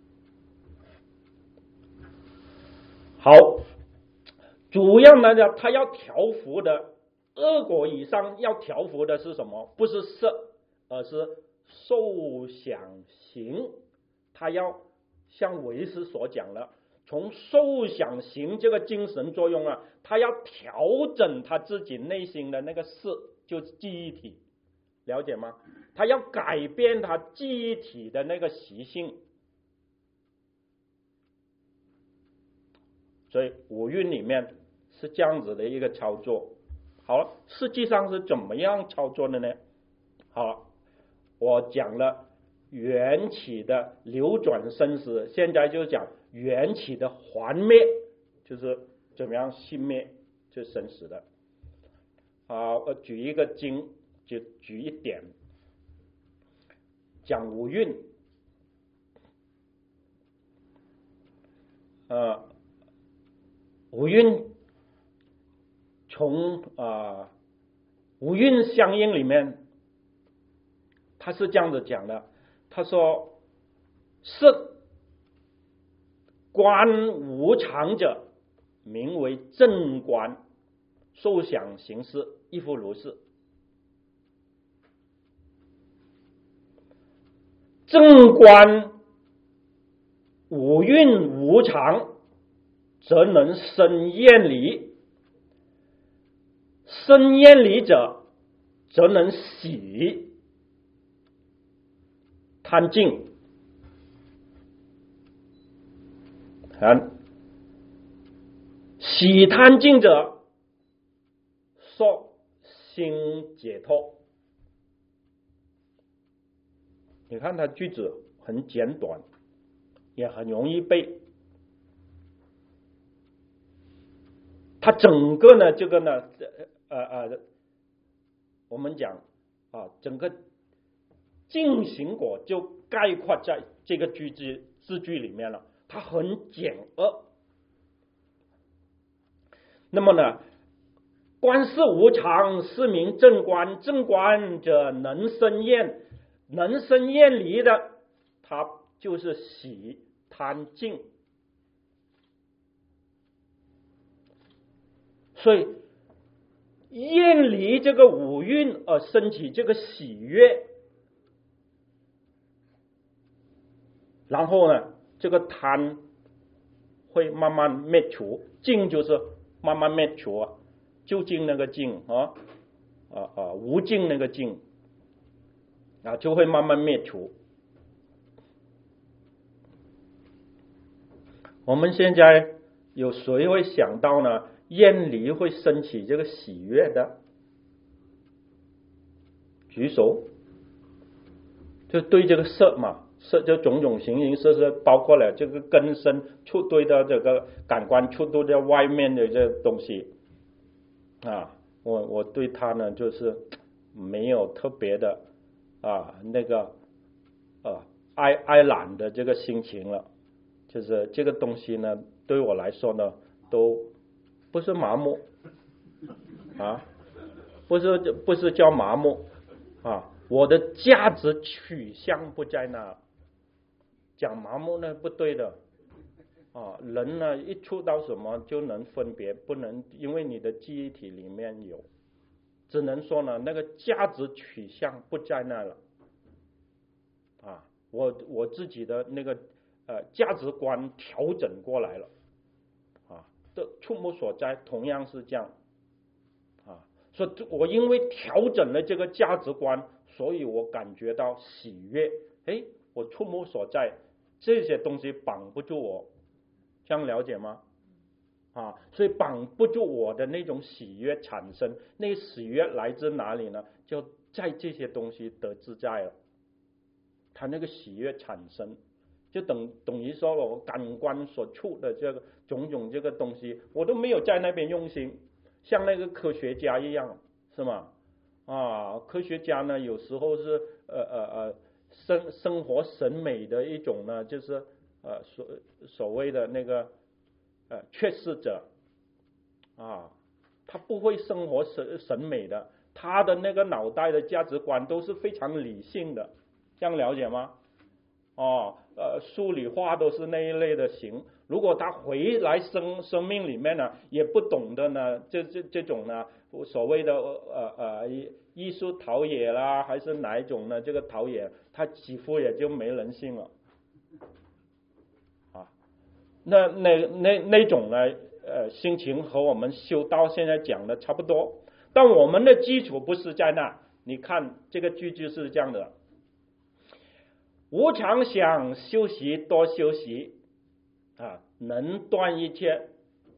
好。主要呢，他要调伏的恶果以上要调伏的是什么？不是色，而是受想行。他要像唯识所讲的，从受想行这个精神作用啊，他要调整他自己内心的那个识，就是记忆体，了解吗？他要改变他记忆体的那个习性所以五蕴里面是这样子的一个操作。好了，实际上是怎么样操作的呢？好了，我讲了缘起的流转生死，现在就讲缘起的还灭，就是怎么样熄灭这生死的。啊，我举一个经，就举一点，讲五蕴。呃，五蕴从啊、呃、五蕴相应里面，他是这样子讲的，他说色观无常者，名为正观，受想行识亦复如是。正观五蕴无常，则能生厌离，生厌离者，则能喜贪净。看，喜贪净者，说心解脱。你看它句子很简短，也很容易背。它整个呢，这个呢，呃呃，我们讲啊，整个进行果就概括在这个句子字句里面了。它很简扼。那么呢，观世无常，是名正观。正观者，能生厌，能生厌离的，它就是喜贪净。所以厌离这个五蕴而升起这个喜悦，然后呢，这个贪会慢慢灭除，净就是慢慢灭除啊，究竟那个净啊啊啊无尽那个净啊，就会慢慢灭除。我们现在有谁会想到呢？厌离会升起这个喜悦的？举手。就对这个色嘛，色就种种形形色色，包括了这个根深触对的这个感官触对在外面的这东西啊，我我对它呢就是没有特别的啊那个啊爱爱懒的这个心情了，就是这个东西呢对我来说呢都不是麻木啊，不是不是叫麻木啊，我的价值取向不在那，讲麻木呢不对的啊，人呢一触到什么就能分别，不能因为你的记忆体里面有，只能说呢那个价值取向不在那了啊，我我自己的那个呃价值观调整过来了啊，的触目所在同样是这样啊，所以我因为调整了这个价值观，所以我感觉到喜悦。哎，我触目所在这些东西绑不住我，这样了解吗？啊，所以绑不住我的那种喜悦产生，那喜悦来自哪里呢？就在这些东西得自在了，它那个喜悦产生，就等等于说我感官所触的这个种种这个东西，我都没有在那边用心，像那个科学家一样，是吗？啊，科学家呢有时候是呃呃呃生生活审美的一种呢，就是呃所所谓的那个呃缺失者啊，他不会生活审审美的，他的那个脑袋的价值观都是非常理性的，这样了解吗？哦，呃，数理化都是那一类的行。如果他回来生生命里面呢，也不懂得呢，这这这种呢，所谓的呃呃艺术陶冶啦，还是哪一种呢？这个陶冶，他几乎也就没人性了啊。那那那那种呢，呃，心情和我们修道现在讲的差不多，但我们的基础不是在那。你看这个句句是这样的。无常想修习多修习啊，能断一切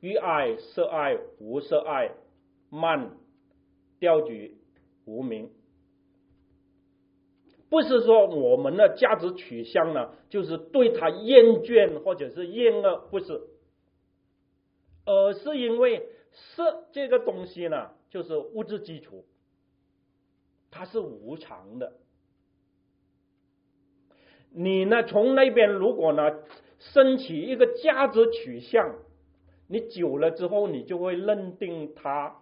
欲爱、色爱、无色爱，慢、掉举、无明。不是说我们的价值取向呢，就是对他厌倦或者是厌恶，不是，而是因为色这个东西呢，就是物质基础，它是无常的。你呢，从那边如果呢，升起一个价值取向，你久了之后，你就会认定它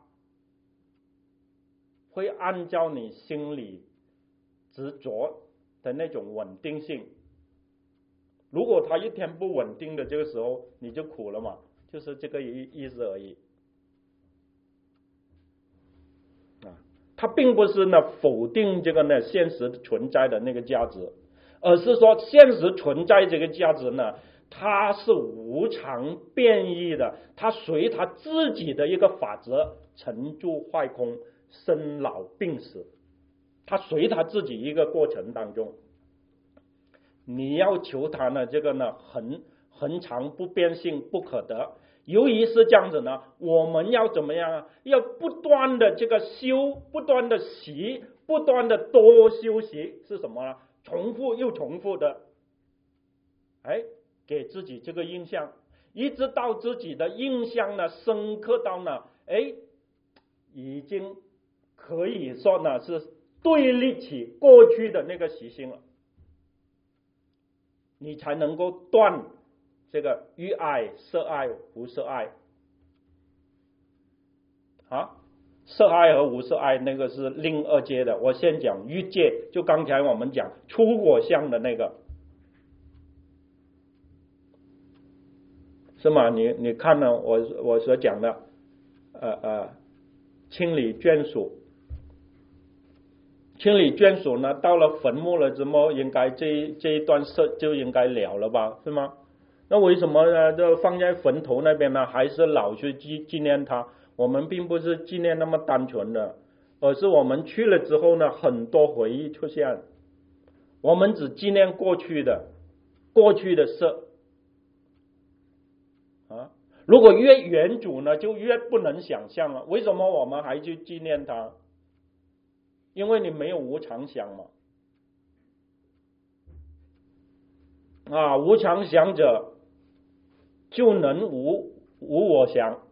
会按照你心里执着的那种稳定性。如果它一天不稳定的这个时候，你就苦了嘛，就是这个意意思而已。啊，它并不是呢否定这个呢现实存在的那个价值，而是说现实存在这个价值呢，它是无常变异的，它随它自己的一个法则成住坏空、生老病死，它随它自己一个过程当中。你要求它呢这个呢恒恒常不变性不可得，由于是这样子呢，我们要怎么样啊？要不断的这个修，不断的习，不断的多修习，是什么呢？重复又重复的，哎，给自己这个印象，一直到自己的印象呢深刻到呢，哎，已经可以说呢是对立起过去的那个习性了，你才能够断这个欲爱、色爱、无色爱。啊，色爱和无色爱那个是另二阶的，我先讲欲界，就刚才我们讲出果相的那个，是吗？你你看呢？我我所讲的，呃呃，清理眷属，清理眷属呢，到了坟墓了之后，应该这这一段事就应该了了吧，是吗？那为什么呢？就放在坟头那边呢，还是老去纪纪念他？我们并不是纪念那么单纯的，而是我们去了之后呢，很多回忆出现。我们只纪念过去的，过去的事啊。如果越远祖呢，就越不能想象了。为什么我们还去纪念他？因为你没有无常想嘛。啊，无常想者就能无无我想，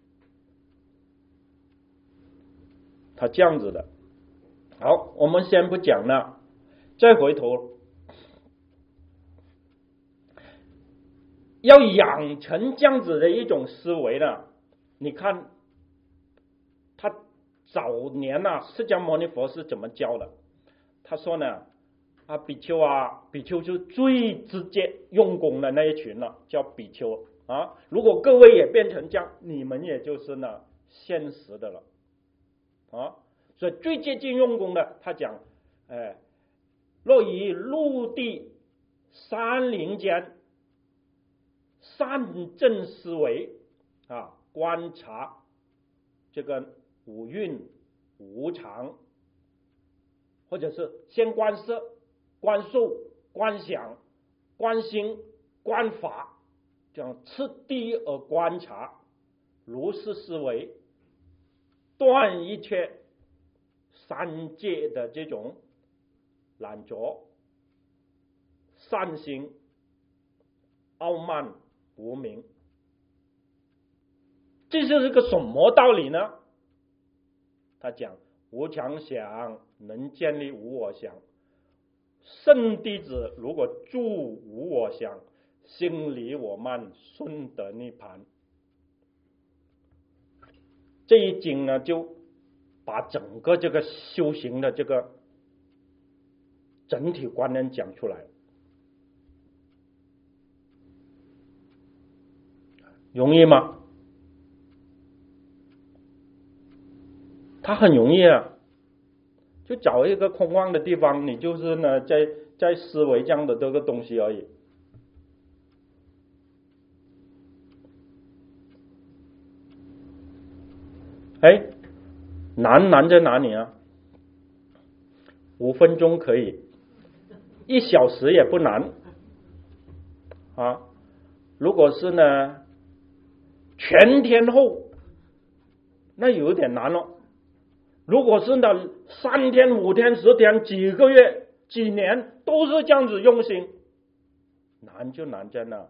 他这样子的。好，我们先不讲了，再回头要养成这样子的一种思维呢。你看他早年啊，释迦牟尼佛是怎么教的？他说呢，啊，比丘啊，比丘就最直接用功的那一群了，叫比丘啊。如果各位也变成这样，你们也就是呢现实的了啊。所以最接近用功的，他讲，哎，若以陆地山林间善正思维啊，观察这个五蕴无常，或者是先观色、观受、观想、观心、观法，这样次第而观察，如是思维，断一切三界的这种懒惰、善心、傲慢、无明。这就是个什么道理呢？他讲无常想能建立无我想，圣弟子如果住无我想，心离我慢，顺得涅槃。这一经呢，就把整个这个修行的这个整体观念讲出来。容易吗？它很容易啊，就找一个空旷的地方，你就是呢在在思维这样的这个东西而已。哎，难难在哪里啊？五分钟可以，一小时也不难啊。如果是呢全天候，那有点难了。如果是呢三天、五天、十天、几个月、几年都是这样子用心，难就难在那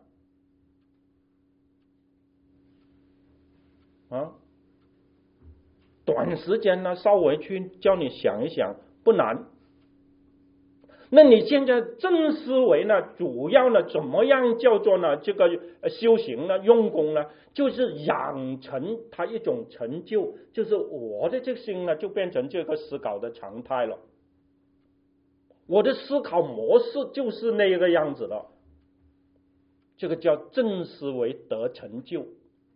啊。短时间呢，稍微去叫你想一想，不难。那你现在正思维呢，主要呢怎么样叫做呢这个修行呢，用功呢，就是养成它一种成就，就是我的这个心呢就变成这个思考的常态了，我的思考模式就是那个样子了，这个叫正思维得成就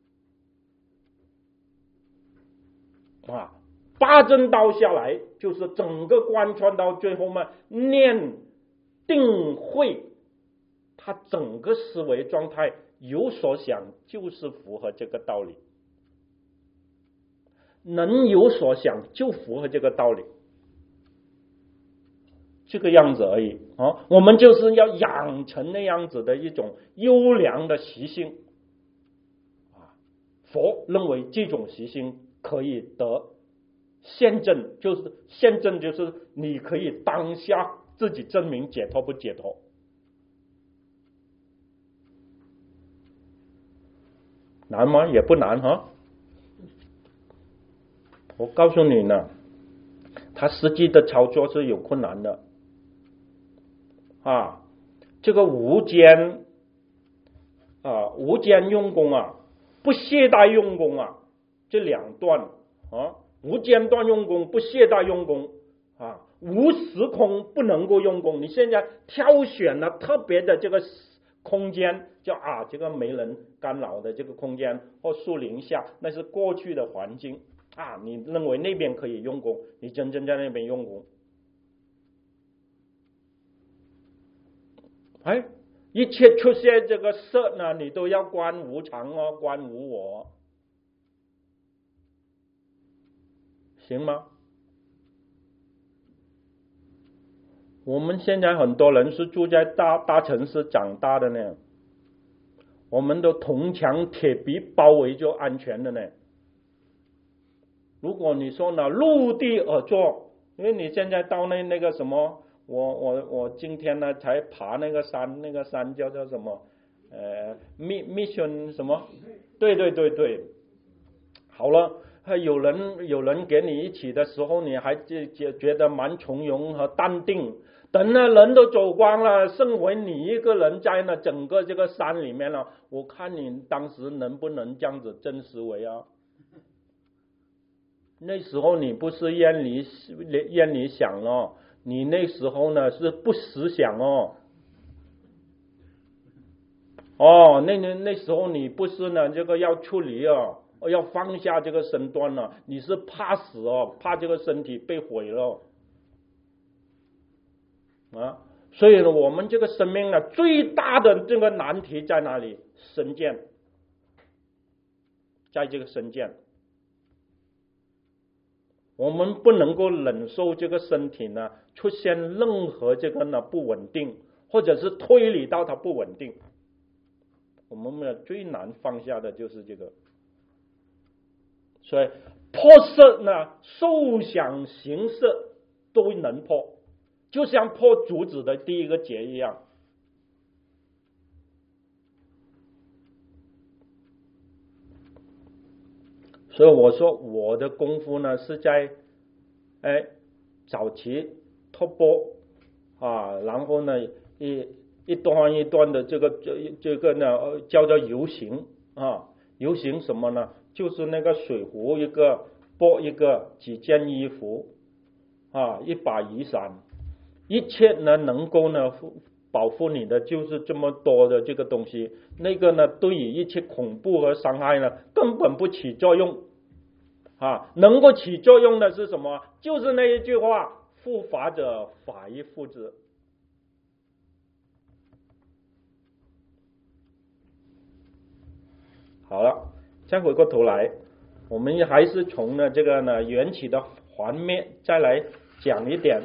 啊。八正道下来，就是整个贯穿到最后嘛，念定慧，它整个思维状态有所想，就是符合这个道理，能有所想就符合这个道理，这个样子而已啊。我们就是要养成那样子的一种优良的习性啊。佛认为这种习性可以得现证，就是现证，就是你可以当下自己证明解脱不解脱。难吗？也不难哈。我告诉你呢，他实际的操作是有困难的啊。这个无间啊，无间用功啊，不懈怠用功啊，这两段啊。无间断用功，不懈怠用功啊，无时空不能够用功。你现在挑选了特别的这个空间，叫啊这个没人干扰的这个空间或树林下，那是过去的环境啊，你认为那边可以用功，你真正在那边用功。哎，一切出现这个色呢，你都要观无常哦，观无我。行吗？我们现在很多人是住在大大城市长大的呢，我们都铜墙铁壁包围就安全的呢。如果你说呢，陆地而坐，因为你现在到那那个什么，我我我今天呢才爬那个山，那个山叫做什么？呃，mission 什么？对对对对，好了。有人有人给你一起的时候，你还觉觉得蛮从容和淡定。等那人都走光了，剩回你一个人在那整个这个山里面了。我看你当时能不能这样子真思维啊？那时候你不是厌离厌离想哦，你那时候呢是不实想哦。哦，那那那时候你不是呢这个要处理哦。要放下这个身段了，你是怕死哦，怕这个身体被毁了啊！所以呢，我们这个生命呢，最大的这个难题在哪里？身见，在这个身见，我们不能够忍受这个身体呢出现任何这个呢不稳定，或者是推理到它不稳定。我们呢最难放下的就是这个。所以破色呢，受想行识都能破，就像破竹子的第一个结一样。所以我说我的功夫呢是在哎早期托钵啊，然后呢一一段一段的这个这这个呢叫做游行啊，游行什么呢？就是那个水壶一个，钵一个，几件衣服啊，一把雨伞，一切呢能够呢保护你的就是这么多的这个东西，那个呢对于一切恐怖和伤害呢根本不起作用啊，能够起作用的是什么？就是那一句话：护法者，法亦护之。好了。再回过头来，我们还是从呢这个呢缘起的环面再来讲一点。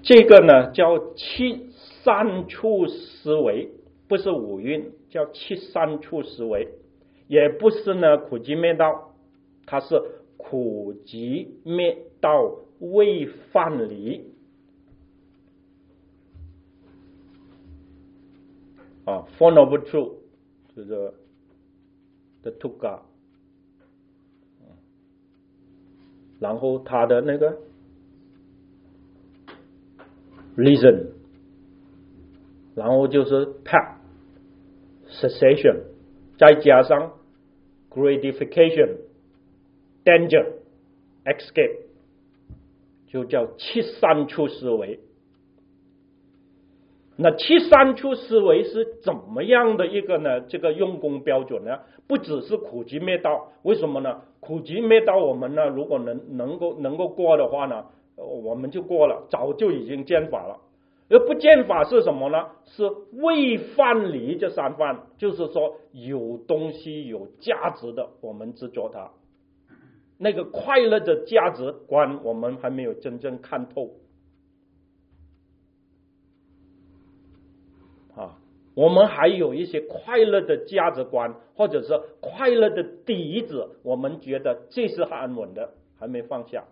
这个呢叫七三处思维，不是五蕴，叫七三处思维，也不是呢苦集灭道，它是苦集灭道未犯离啊 Four Noble Truths 就是 The Tuka， 然后它的那个 Reason， 然后就是 Path Cessation， 再加上 Gratification Danger Escape， 就叫七三处思维。那七三处思维是怎么样的一个呢？这个用功标准呢？不只是苦集灭道，为什么呢？苦集灭道我们呢，如果能能够能够过的话呢，我们就过了，早就已经见法了。而不见法是什么呢？是未犯离这三犯，就是说有东西有价值的，我们执着它。那个快乐的价值观，我们还没有真正看透。啊，我们还有一些快乐的价值观，或者是快乐的底子，我们觉得这是安稳的，还没放下。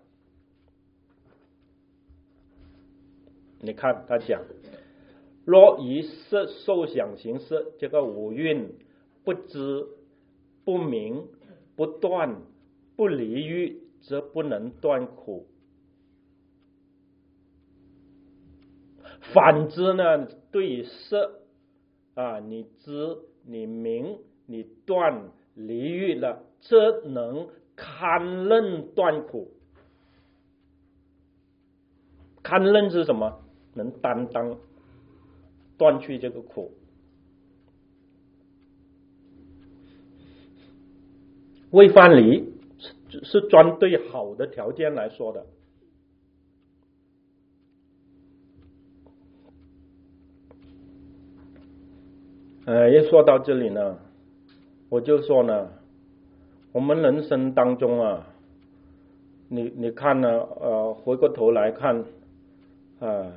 你看他讲，若以色受想行识这个五蕴不知不明不断不离欲，则不能断苦。反之呢，对于色啊，你知你明你断离欲了，则能堪任断苦。堪任是什么？能担当断去这个苦。未犯离是是专对好的条件来说的。呃，一说到这里呢，我就说呢，我们人生当中啊，你你看呢，呃，回过头来看，啊、呃，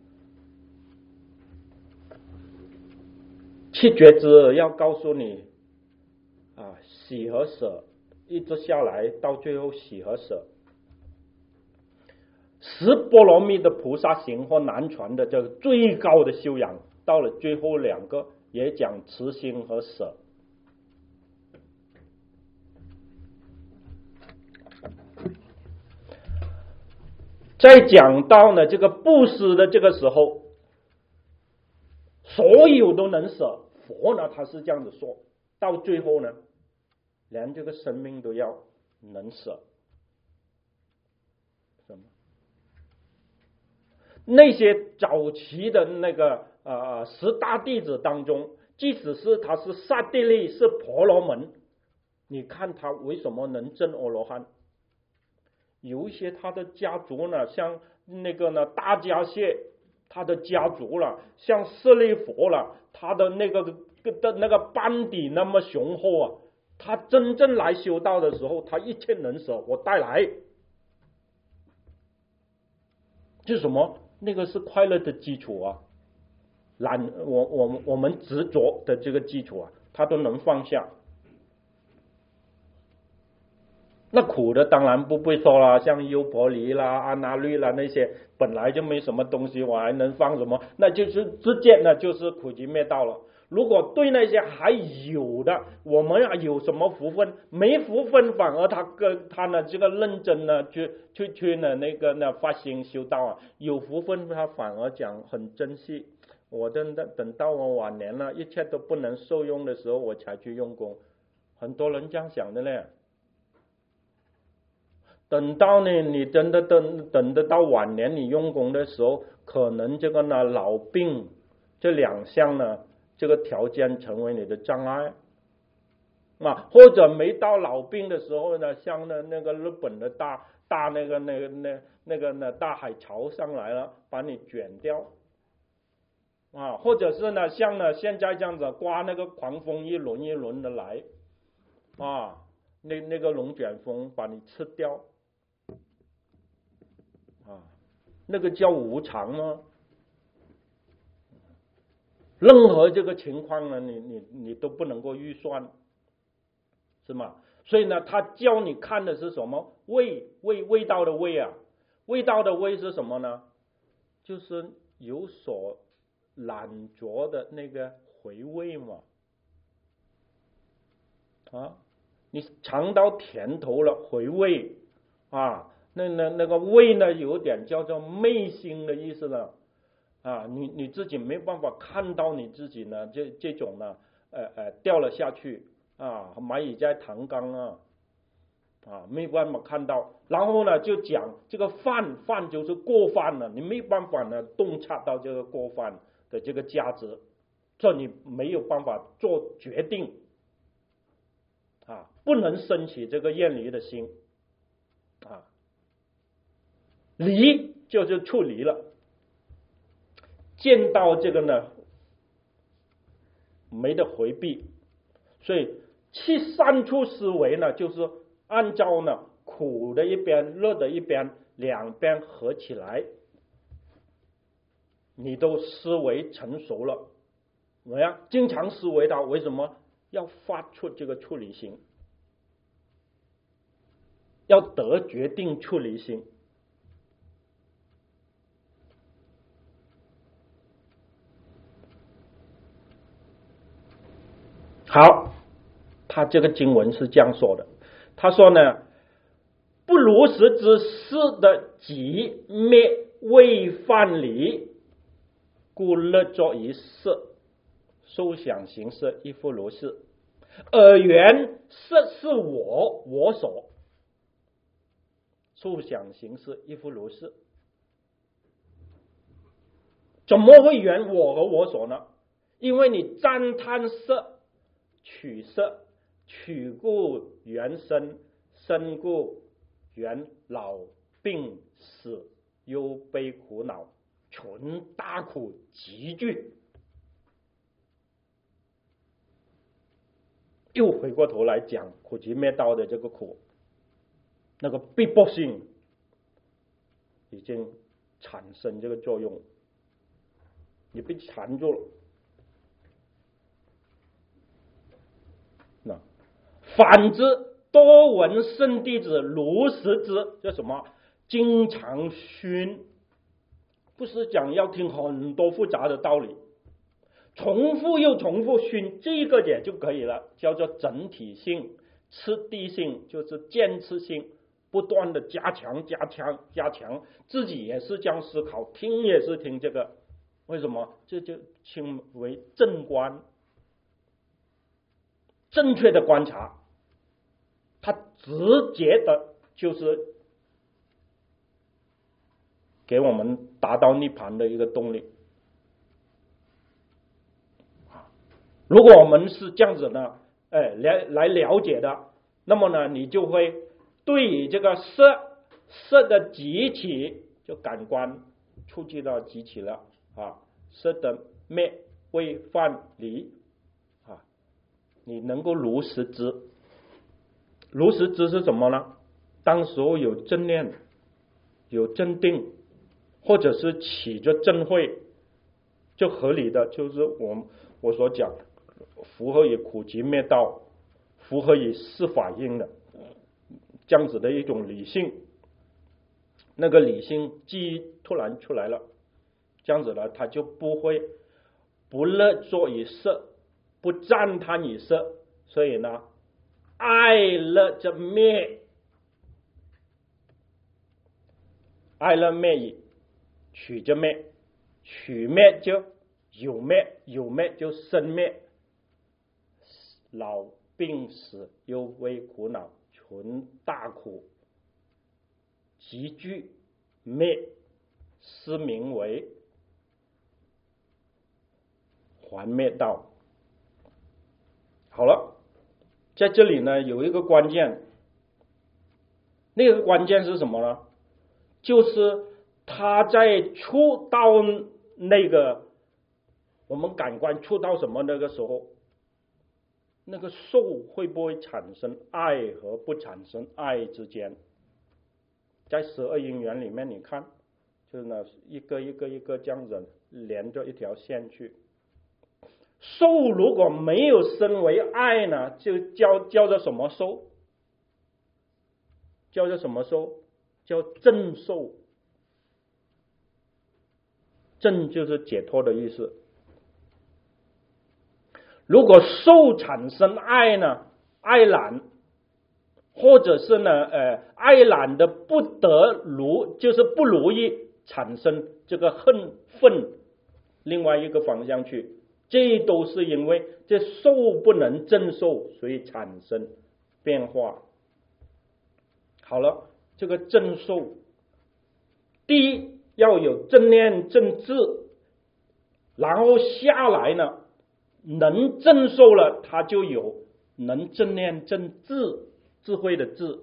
七觉支要告诉你，啊，喜和舍，一直下来到最后喜和舍，十波罗蜜的菩萨行或南传的这个最高的修养，到了最后两个。也讲慈心和舍，在讲到呢这个布施的这个时候，所有都能舍。佛呢他是这样子说，到最后呢，连这个生命都要能舍。什么？那些早期的那个。呃，十大弟子当中，即使是他是刹帝利，是婆罗门，你看他为什么能证阿罗汉？有一些他的家族呢，像那个呢大迦叶，他的家族了，像舍利佛了，他的那个的那个班底那么雄厚啊，他真正来修道的时候，他一切能舍，我带来，是什么？那个是快乐的基础啊。懒，我我我们执着的这个基础啊，他都能放下。那苦的当然不必说了，像优婆离啦、阿那律啦那些，本来就没什么东西，我还能放什么？那就是直接呢，就是苦集灭道了。如果对那些还有的，我们啊有什么福分？没福分，反而他跟他呢这个认真呢，去去去呢那个呢发心修道啊，有福分他反而讲很珍惜。我等等等到我晚年了，一切都不能受用的时候，我才去用功。很多人这样想的呢。等到呢，你真的等等得到晚年你用功的时候，可能这个呢老病这两项呢，这个条件成为你的障碍啊，或者没到老病的时候呢，像那那个日本的大大那个那个那那个呢大海潮上来了，把你卷掉。啊，或者是呢，像呢现在这样子刮那个狂风一轮一轮的来，啊，那那个龙卷风把你吃掉，啊， 那个叫无常吗？任何这个情况呢，你你你都不能够预算，是吗？所以呢，他教你看的是什么？味味味道的味啊，味道的味是什么呢？就是有所懒着的那个回味嘛。啊，你尝到甜头了，回味啊，那那那个味呢，有点叫做昧心的意思了。啊，你你自己没办法看到你自己呢，这这种呢，呃呃掉了下去啊，蚂蚁在弹钢啊，啊没办法看到。然后呢，就讲这个犯犯就是过犯了，你没办法呢洞察到这个过犯的这个价值，这你没有办法做决定啊，不能升起这个厌离的心啊，离就是处离了。见到这个呢，没得回避，所以去三处思维呢，就是按照呢苦的一边、乐的一边，两边合起来，你都思维成熟了，怎么样？经常思维到，为什么要发出这个处理心？要得决定处理心。好，他这个经文是这样说的，他说呢，不如实之事的即灭未犯离，故乐作于色，受想行识亦复如是。尔缘色是我我所，受想行识亦复如是。怎么会缘我和我所呢？因为你赞叹色取色，取故缘生，生故缘老病死忧悲苦恼，纯大苦集聚。又回过头来讲苦集灭道的这个苦，那个逼迫性已经产生这个作用，你被缠住了。那反之，多闻圣弟子如实之，这什么？经常熏，不是讲要听很多复杂的道理，重复又重复熏，这个也就可以了，叫做整体性、次第性，就是渐次性，不断的加强、加强、加强，自己也是这样思考，听也是听这个，为什么？这就称为正观。正确的观察，它直接的就是给我们达到涅槃的一个动力。如果我们是这样子呢，哎，来来了解的，那么呢，你就会对于这个色色的集起，就感官触及到集起了啊，色的灭未犯离。你能够如实知，如实知是什么呢？当时候有正念，有正定，或者是起着正慧，就合理的，就是我我所讲，符合于苦集灭道，符合于四法印的这样子的一种理性，那个理性记忆突然出来了，这样子呢，他就不会不乐作于色，不赞叹于色，所以呢，爱乐则灭，爱乐灭矣，取则灭，取灭就有灭，有灭就生灭，老病死忧悲苦恼，纯大苦集聚灭，是名为还灭道。好了，在这里呢有一个关键，那个关键是什么呢？就是他在触到那个我们感官触到什么那个时候，那个受会不会产生爱和不产生爱之间，在十二因缘里面，你看就是呢一个一个一个这样子连着一条线去。受如果没有升为爱呢，就叫叫做什么受？叫做什么受？叫正受。正就是解脱的意思。如果受产生爱呢，爱染，或者是呢呃爱染的不得如，就是不如意，产生这个恨愤，另外一个方向去，这都是因为这受不能正受，所以产生变化。好了，这个正受，第一要有正念正智，然后下来呢能正受了，它就有能正念正智，智慧的智。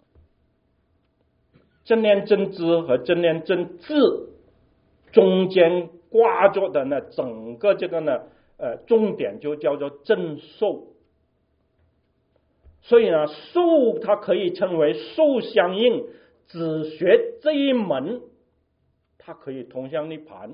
正念正知和正念正智中间挂着的呢，整个这个呢呃重点就叫做正受。所以呢受它可以称为受相应，只学这一门它可以通向涅槃。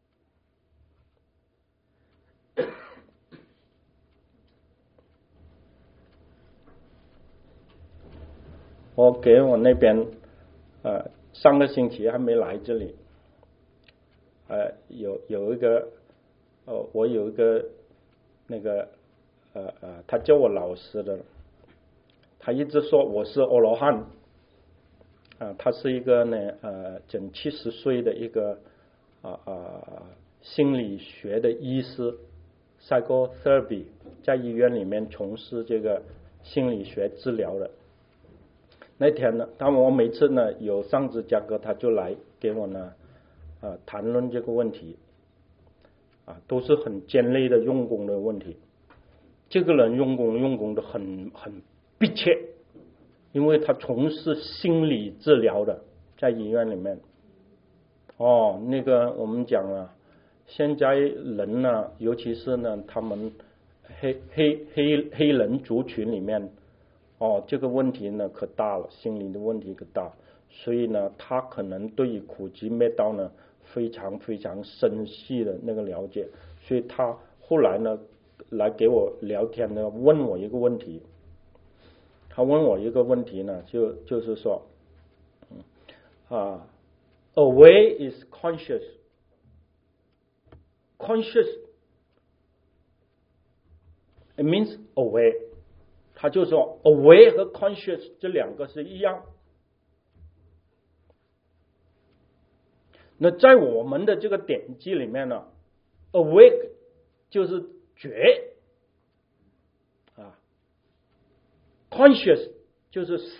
我给我那边呃上个星期还没来这里，呃有有一个呃我有一个那个呃呃他叫我老师的，他一直说我是阿罗汉啊、呃，他是一个呢呃整七十岁的一个啊啊、呃、心理学的医师 psychotherapy， 在医院里面从事这个心理学治疗的。那天呢，当我每次呢有上芝加哥，他就来给我呢啊、呃、谈论这个问题啊，都是很尖锐的用功的问题。这个人用功用功的很很迫切，因为他从事心理治疗的，在医院里面。哦，那个我们讲了，现在人呢，尤其是呢他们黑黑黑黑人族群里面。哦，这个问题呢可大了，心理的问题可大，所以呢，他可能对于苦集灭道呢非常非常深细的那个了解，所以他后来呢来给我聊天呢，问我一个问题，他问我一个问题呢，就就是说，嗯啊 ，aware is conscious， conscious it means aware。他就说 aware 和 conscious 这两个是一样。那在我们的这个典籍里面呢 awake 就是觉啊 conscious 就是是。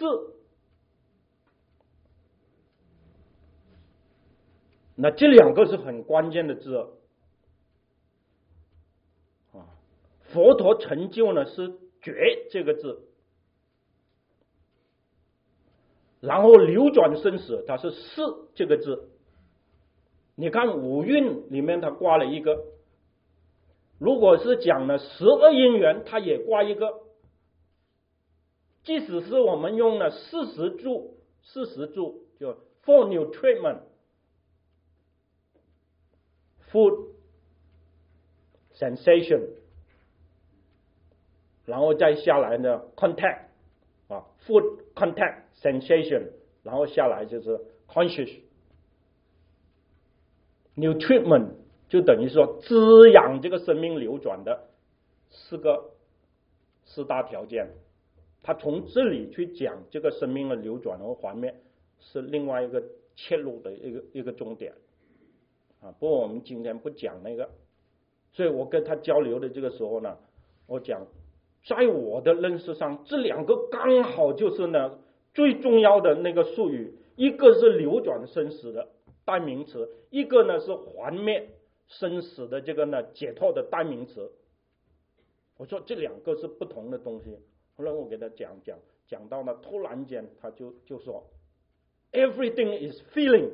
那这两个是很关键的字啊。佛陀成就呢是觉这个字，然后流转生死它是是这个字。你看五蕴里面它挂了一个，如果是讲了十二因缘它也挂一个，即使是我们用了四十住四十住就 for nutrition food sensation，然后再下来呢 contact 啊 food contact sensation， 然后下来就是 conscious nutrition， 就等于说滋养这个生命流转的四个四大条件。他从这里去讲这个生命的流转和环灭是另外一个切入的一个一个重点啊。不过我们今天不讲那个，所以我跟他交流的这个时候呢，我讲在我的认识上，这两个刚好就是呢最重要的那个术语，一个是流转生死的代名词，一个呢是环灭生死的这个呢解脱的代名词。我说这两个是不同的东西。后来我给他讲讲讲到呢，突然间他就就说 everything is feeling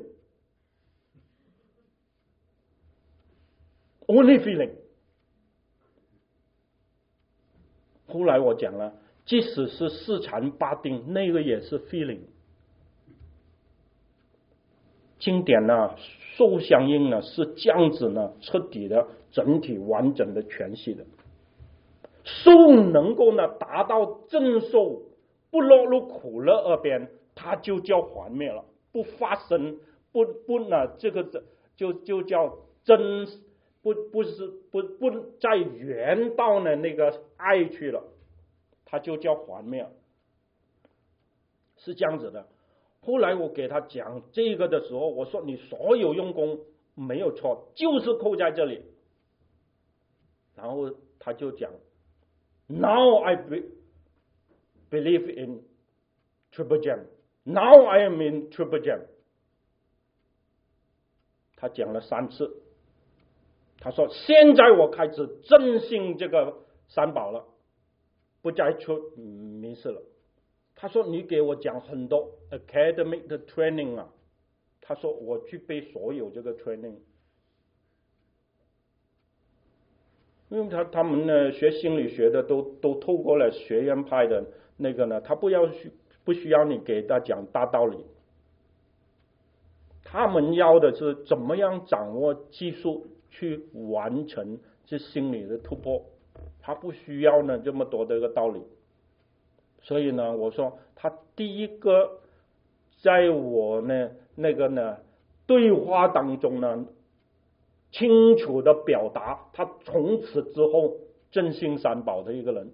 only feeling。后来我讲了，即使是四禅八定，那个也是 feeling。 经典呢受相应呢是这样子呢彻底的整体完整的诠释的。受能够呢达到正受，不落入苦乐二边，它就叫还灭了，不发生，不不呢这个就就叫真，不不是不不再圆到呢那个爱去了，它就叫还灭，是这样子的。后来我给他讲这个的时候，我说你所有用功没有错，就是扣在这里。然后他就讲 Now I be, believe in Triple Gem. Now I am in Triple Gem. 他讲了三次，他说现在我开始真信这个三宝了，不再出迷失了。他说你给我讲很多 academic 的 training 啊，他说我具备所有这个 training， 因为他他们呢学心理学的都都透过了学院派的那个呢，他不要不需要你给他讲大道理，他们要的是怎么样掌握技术去完成这心理的突破，他不需要呢这么多的一个道理。所以呢，我说他第一个在我呢那个呢对话当中呢，清楚的表达他从此之后正信三宝的一个人，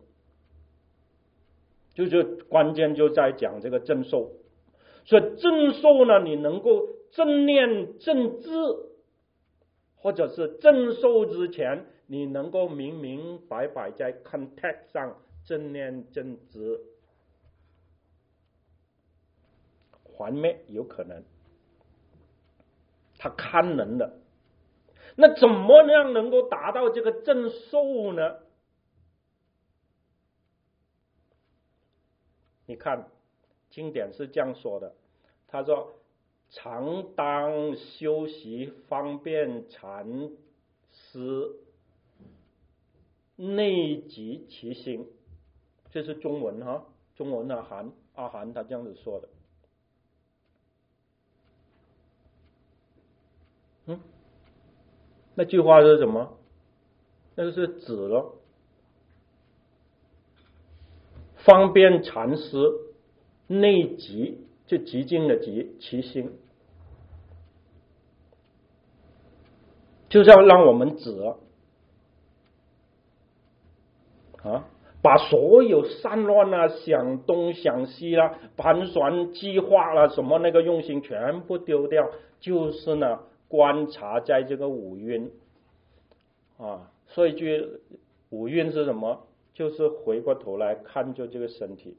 就是关键就在讲这个正受。所以正受呢，你能够正念正知，或者是正受之前，你能够明明白白在 context 上正念正知。还灭有可能，他堪能的。那怎么样能够达到这个正受呢？你看经典是这样说的，他说常当修习方便禅师，内集其心。这是中文哈，中文阿含阿含他这样子说的。嗯，那句话是什么？那个是指了方便禅师内极，就极静的极，其心，就是要让我们指啊，把所有散乱啊、想东想西啦、啊、盘旋计划啦、啊、什么那个用心全部丢掉，就是呢。观察在这个五蕴啊，所以就五蕴是什么？就是回过头来看就这个身体。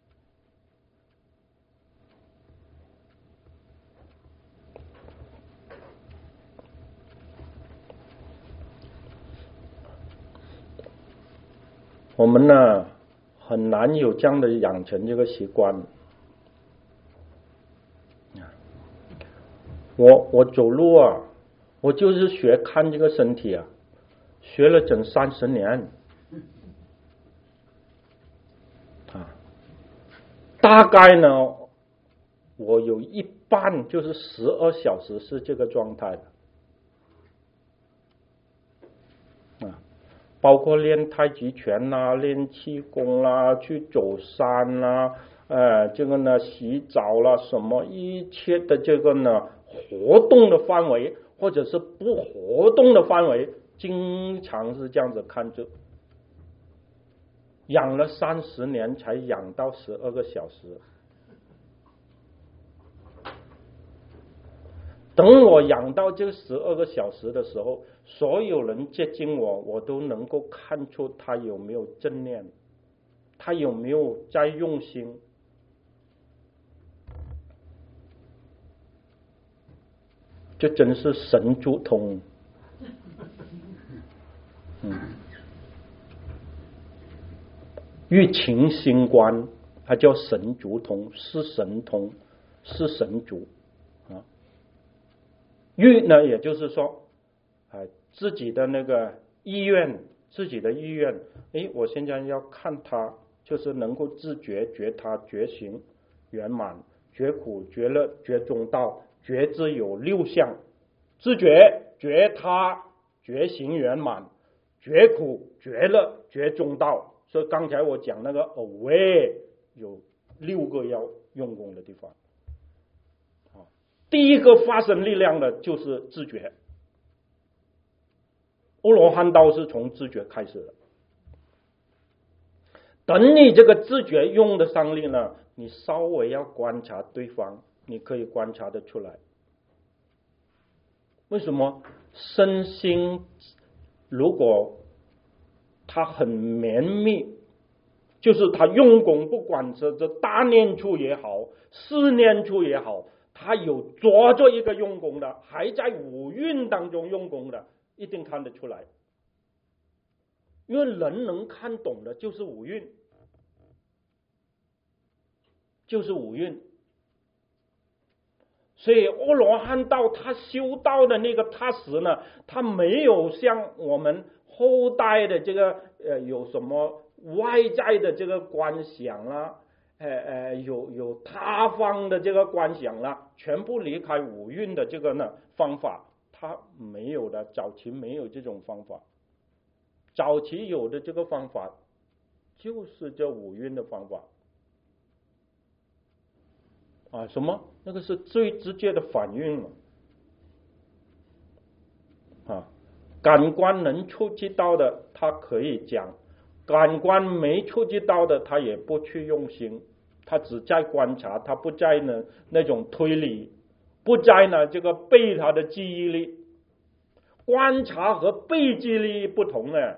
我们呢很难有这样的养成这个习惯。我我走路啊，我就是学看这个身体啊，学了整三十年啊，大概呢，我有一半就是十二小时是这个状态的啊，包括练太极拳啦、练气功啦、去走山啦、呃，这个呢洗澡啦，什么一切的这个呢。活动的范围或者是不活动的范围，经常是这样子看着，养了三十年才养到十二个小时。等我养到这十二个小时的时候，所有人接近我，我都能够看出他有没有正念，他有没有在用心。这真是神足通，嗯，欲勤心观，它叫神足通，是神通，是神足啊。欲呢，也就是说，啊，自己的那个意愿，自己的意愿，诶，我现在要看它，就是能够自觉、觉他、觉行圆满、觉苦、觉乐、觉中道。 觉知有六项：知觉、觉他、觉行圆满、觉苦、觉乐、觉中道。所以刚才我讲那个 aware 有六个要用功的地方。第一个发生力量的就是知觉，阿罗汉道是从知觉开始的。等你这个知觉用得上力呢，你稍微要观察对方，你可以观察得出来。为什么身心如果他很绵密，就是他用功，不管是这大念处也好，四念处也好，他有着着一个用功的，还在五蕴当中用功的，一定看得出来。因为人能看懂的就是五蕴，就是五蕴。所以阿罗汉道他修道的那个踏实呢，他没有像我们后代的这个呃有什么外在的这个观想啦，呃呃有有他方的这个观想啦，全部离开五蕴的这个呢方法，他没有的。早期没有这种方法，早期有的这个方法就是这五蕴的方法啊，什么？那个是最直接的反应了啊！感官能触及到的，他可以讲；感官没触及到的，他也不去用心，他只在观察，他不在呢那种推理，不在呢这个背他的记忆力。观察和背记忆力不同呢。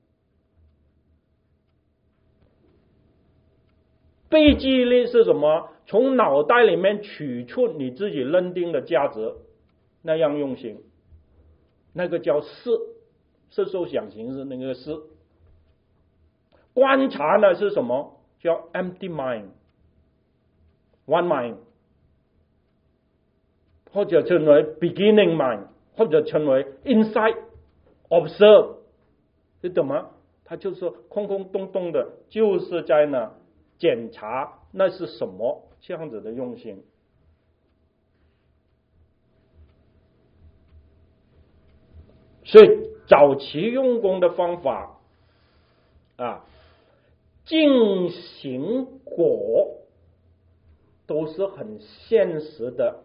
背记忆力是什么？从脑袋里面取出你自己认定的价值，那样用心，那个叫识，是受想行识那个识。观察呢是什么？叫 empty mind one mind， 或者称为 beginning mind， 或者称为 insight observe， 是怎么？它就是空空洞洞的，就是在呢检查那是什么，这样子的用心。所以早期用功的方法啊，进行果都是很现实的，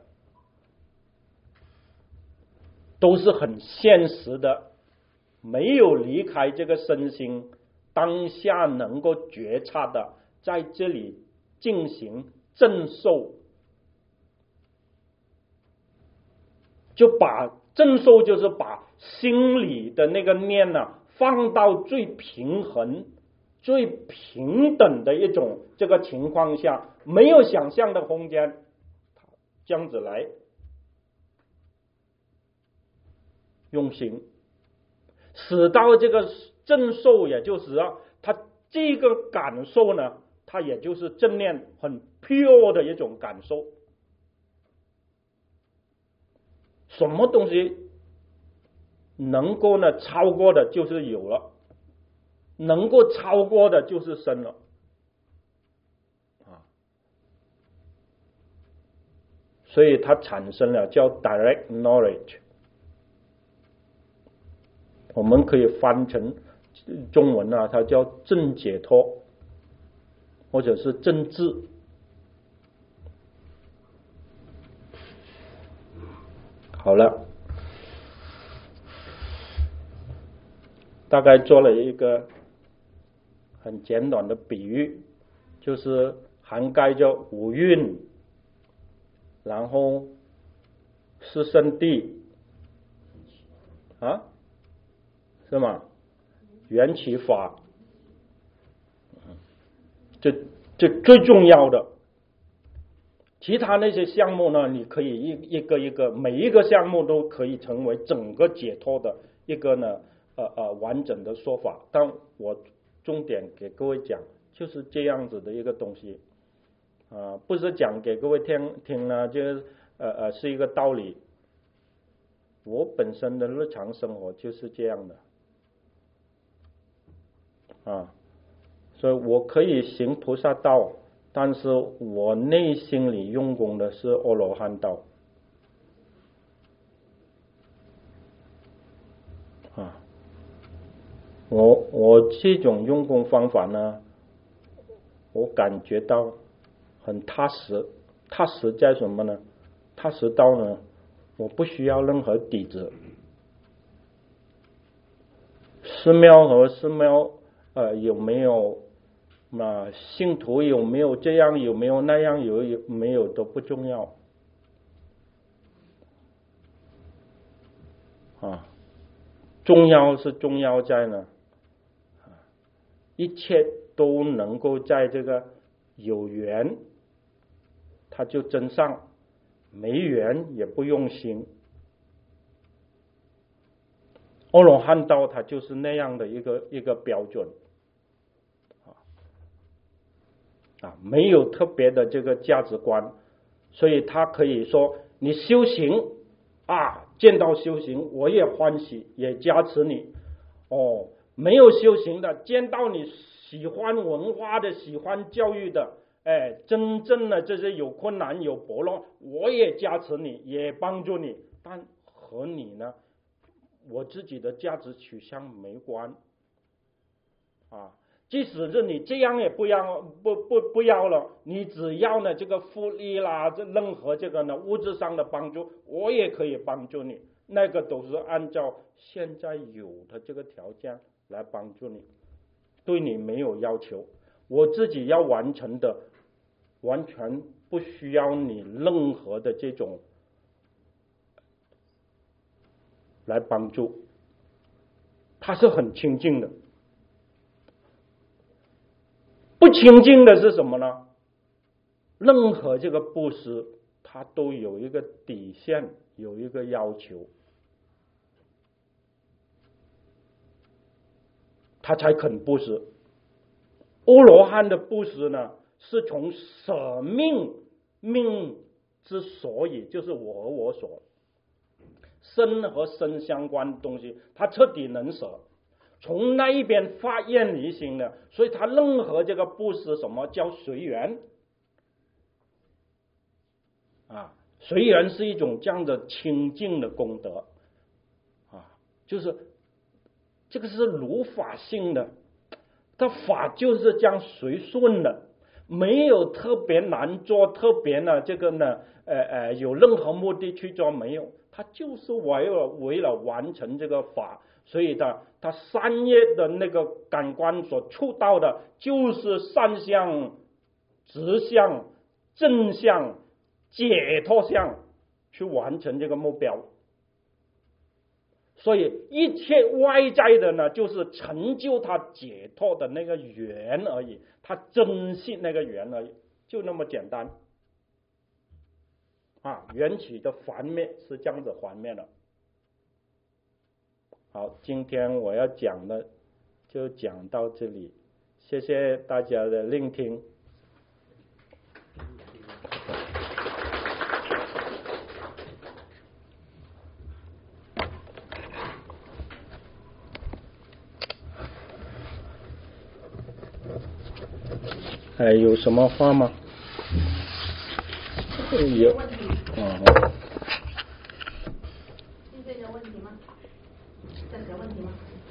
都是很现实的，没有离开这个身心当下能够觉察的，在这里进行正受，就把正受就是把心里的那个念呢、啊、放到最平衡、最平等的一种这个情况下，没有想象的空间，这样子来用心，使到这个正受，也就是啊，他这个感受呢，它也就是正念很 pure 的一种感受。什么东西能够呢超过的就是有了，能够超过的就是生了啊，所以它产生了叫 direct knowledge， 我们可以翻成中文啊，它叫正解脱，或者是正智。好了，大概做了一个很简短的比喻，就是涵盖着五蕴，然后是圣地啊，是吗？缘起法，这这最重要的。其他那些项目呢，你可以一一个一个，每一个项目都可以成为整个解脱的一个呢呃呃完整的说法。但我重点给各位讲就是这样子的一个东西啊、呃，不是讲给各位听听呢，就是呃呃是一个道理。我本身的日常生活就是这样的啊，所以我可以行菩萨道。但是我内心里用功的是阿罗汉道我我这种用功方法呢，我感觉到很踏实。踏实在什么呢？踏实到呢，我不需要任何底子。寺庙和寺庙呃有没有啊信徒有没有这样有没有那样有有没有都不重要啊，重要是重要在呢，一切都能够在这个有缘，他就真上；没缘也不用心。阿罗汉道它就是那样的一个一个标准啊，没有特别的这个价值观，所以他可以说你修行啊，见到修行我也欢喜，也加持你。哦，没有修行的，见到你喜欢文化的，喜欢教育的，哎，真正的这些有困难有薄弱，我也加持你，也帮助你，但和你呢，我自己的价值取向没关啊。即使是你这样也不要不不不要了，你只要呢这个福利啦，这任何这个呢物质上的帮助，我也可以帮助你，那个都是按照现在有的这个条件来帮助你，对你没有要求，我自己要完成的完全不需要你任何的这种来帮助，它是很清净的。不清净的是什么呢？任何这个布施它都有一个底线，有一个要求，他才肯布施。阿罗汉的布施呢，是从舍命命之所以，就是我和我所身和身相关的东西，他彻底能舍，从那一边发愿离心的，所以他任何这个布施，什么叫随缘啊？随缘是一种这样的清净的功德啊，就是这个是如法性的，它法就是这样随顺的，没有特别难做，特别呢这个呢呃呃有任何目的去做，没有，它就是为了为了完成这个法。所以呢，他三业的那个感官所触到的，就是善相、直相、正相、解脱相，去完成这个目标。所以一切外在的呢，就是成就他解脱的那个缘而已，他珍惜那个缘而已，就那么简单。啊，缘起的反面是这样子反面的。好，今天我要讲的就讲到这里，谢谢大家的聆听。还有什么话吗？有。 嗯。现在有问题吗？这有问题吗？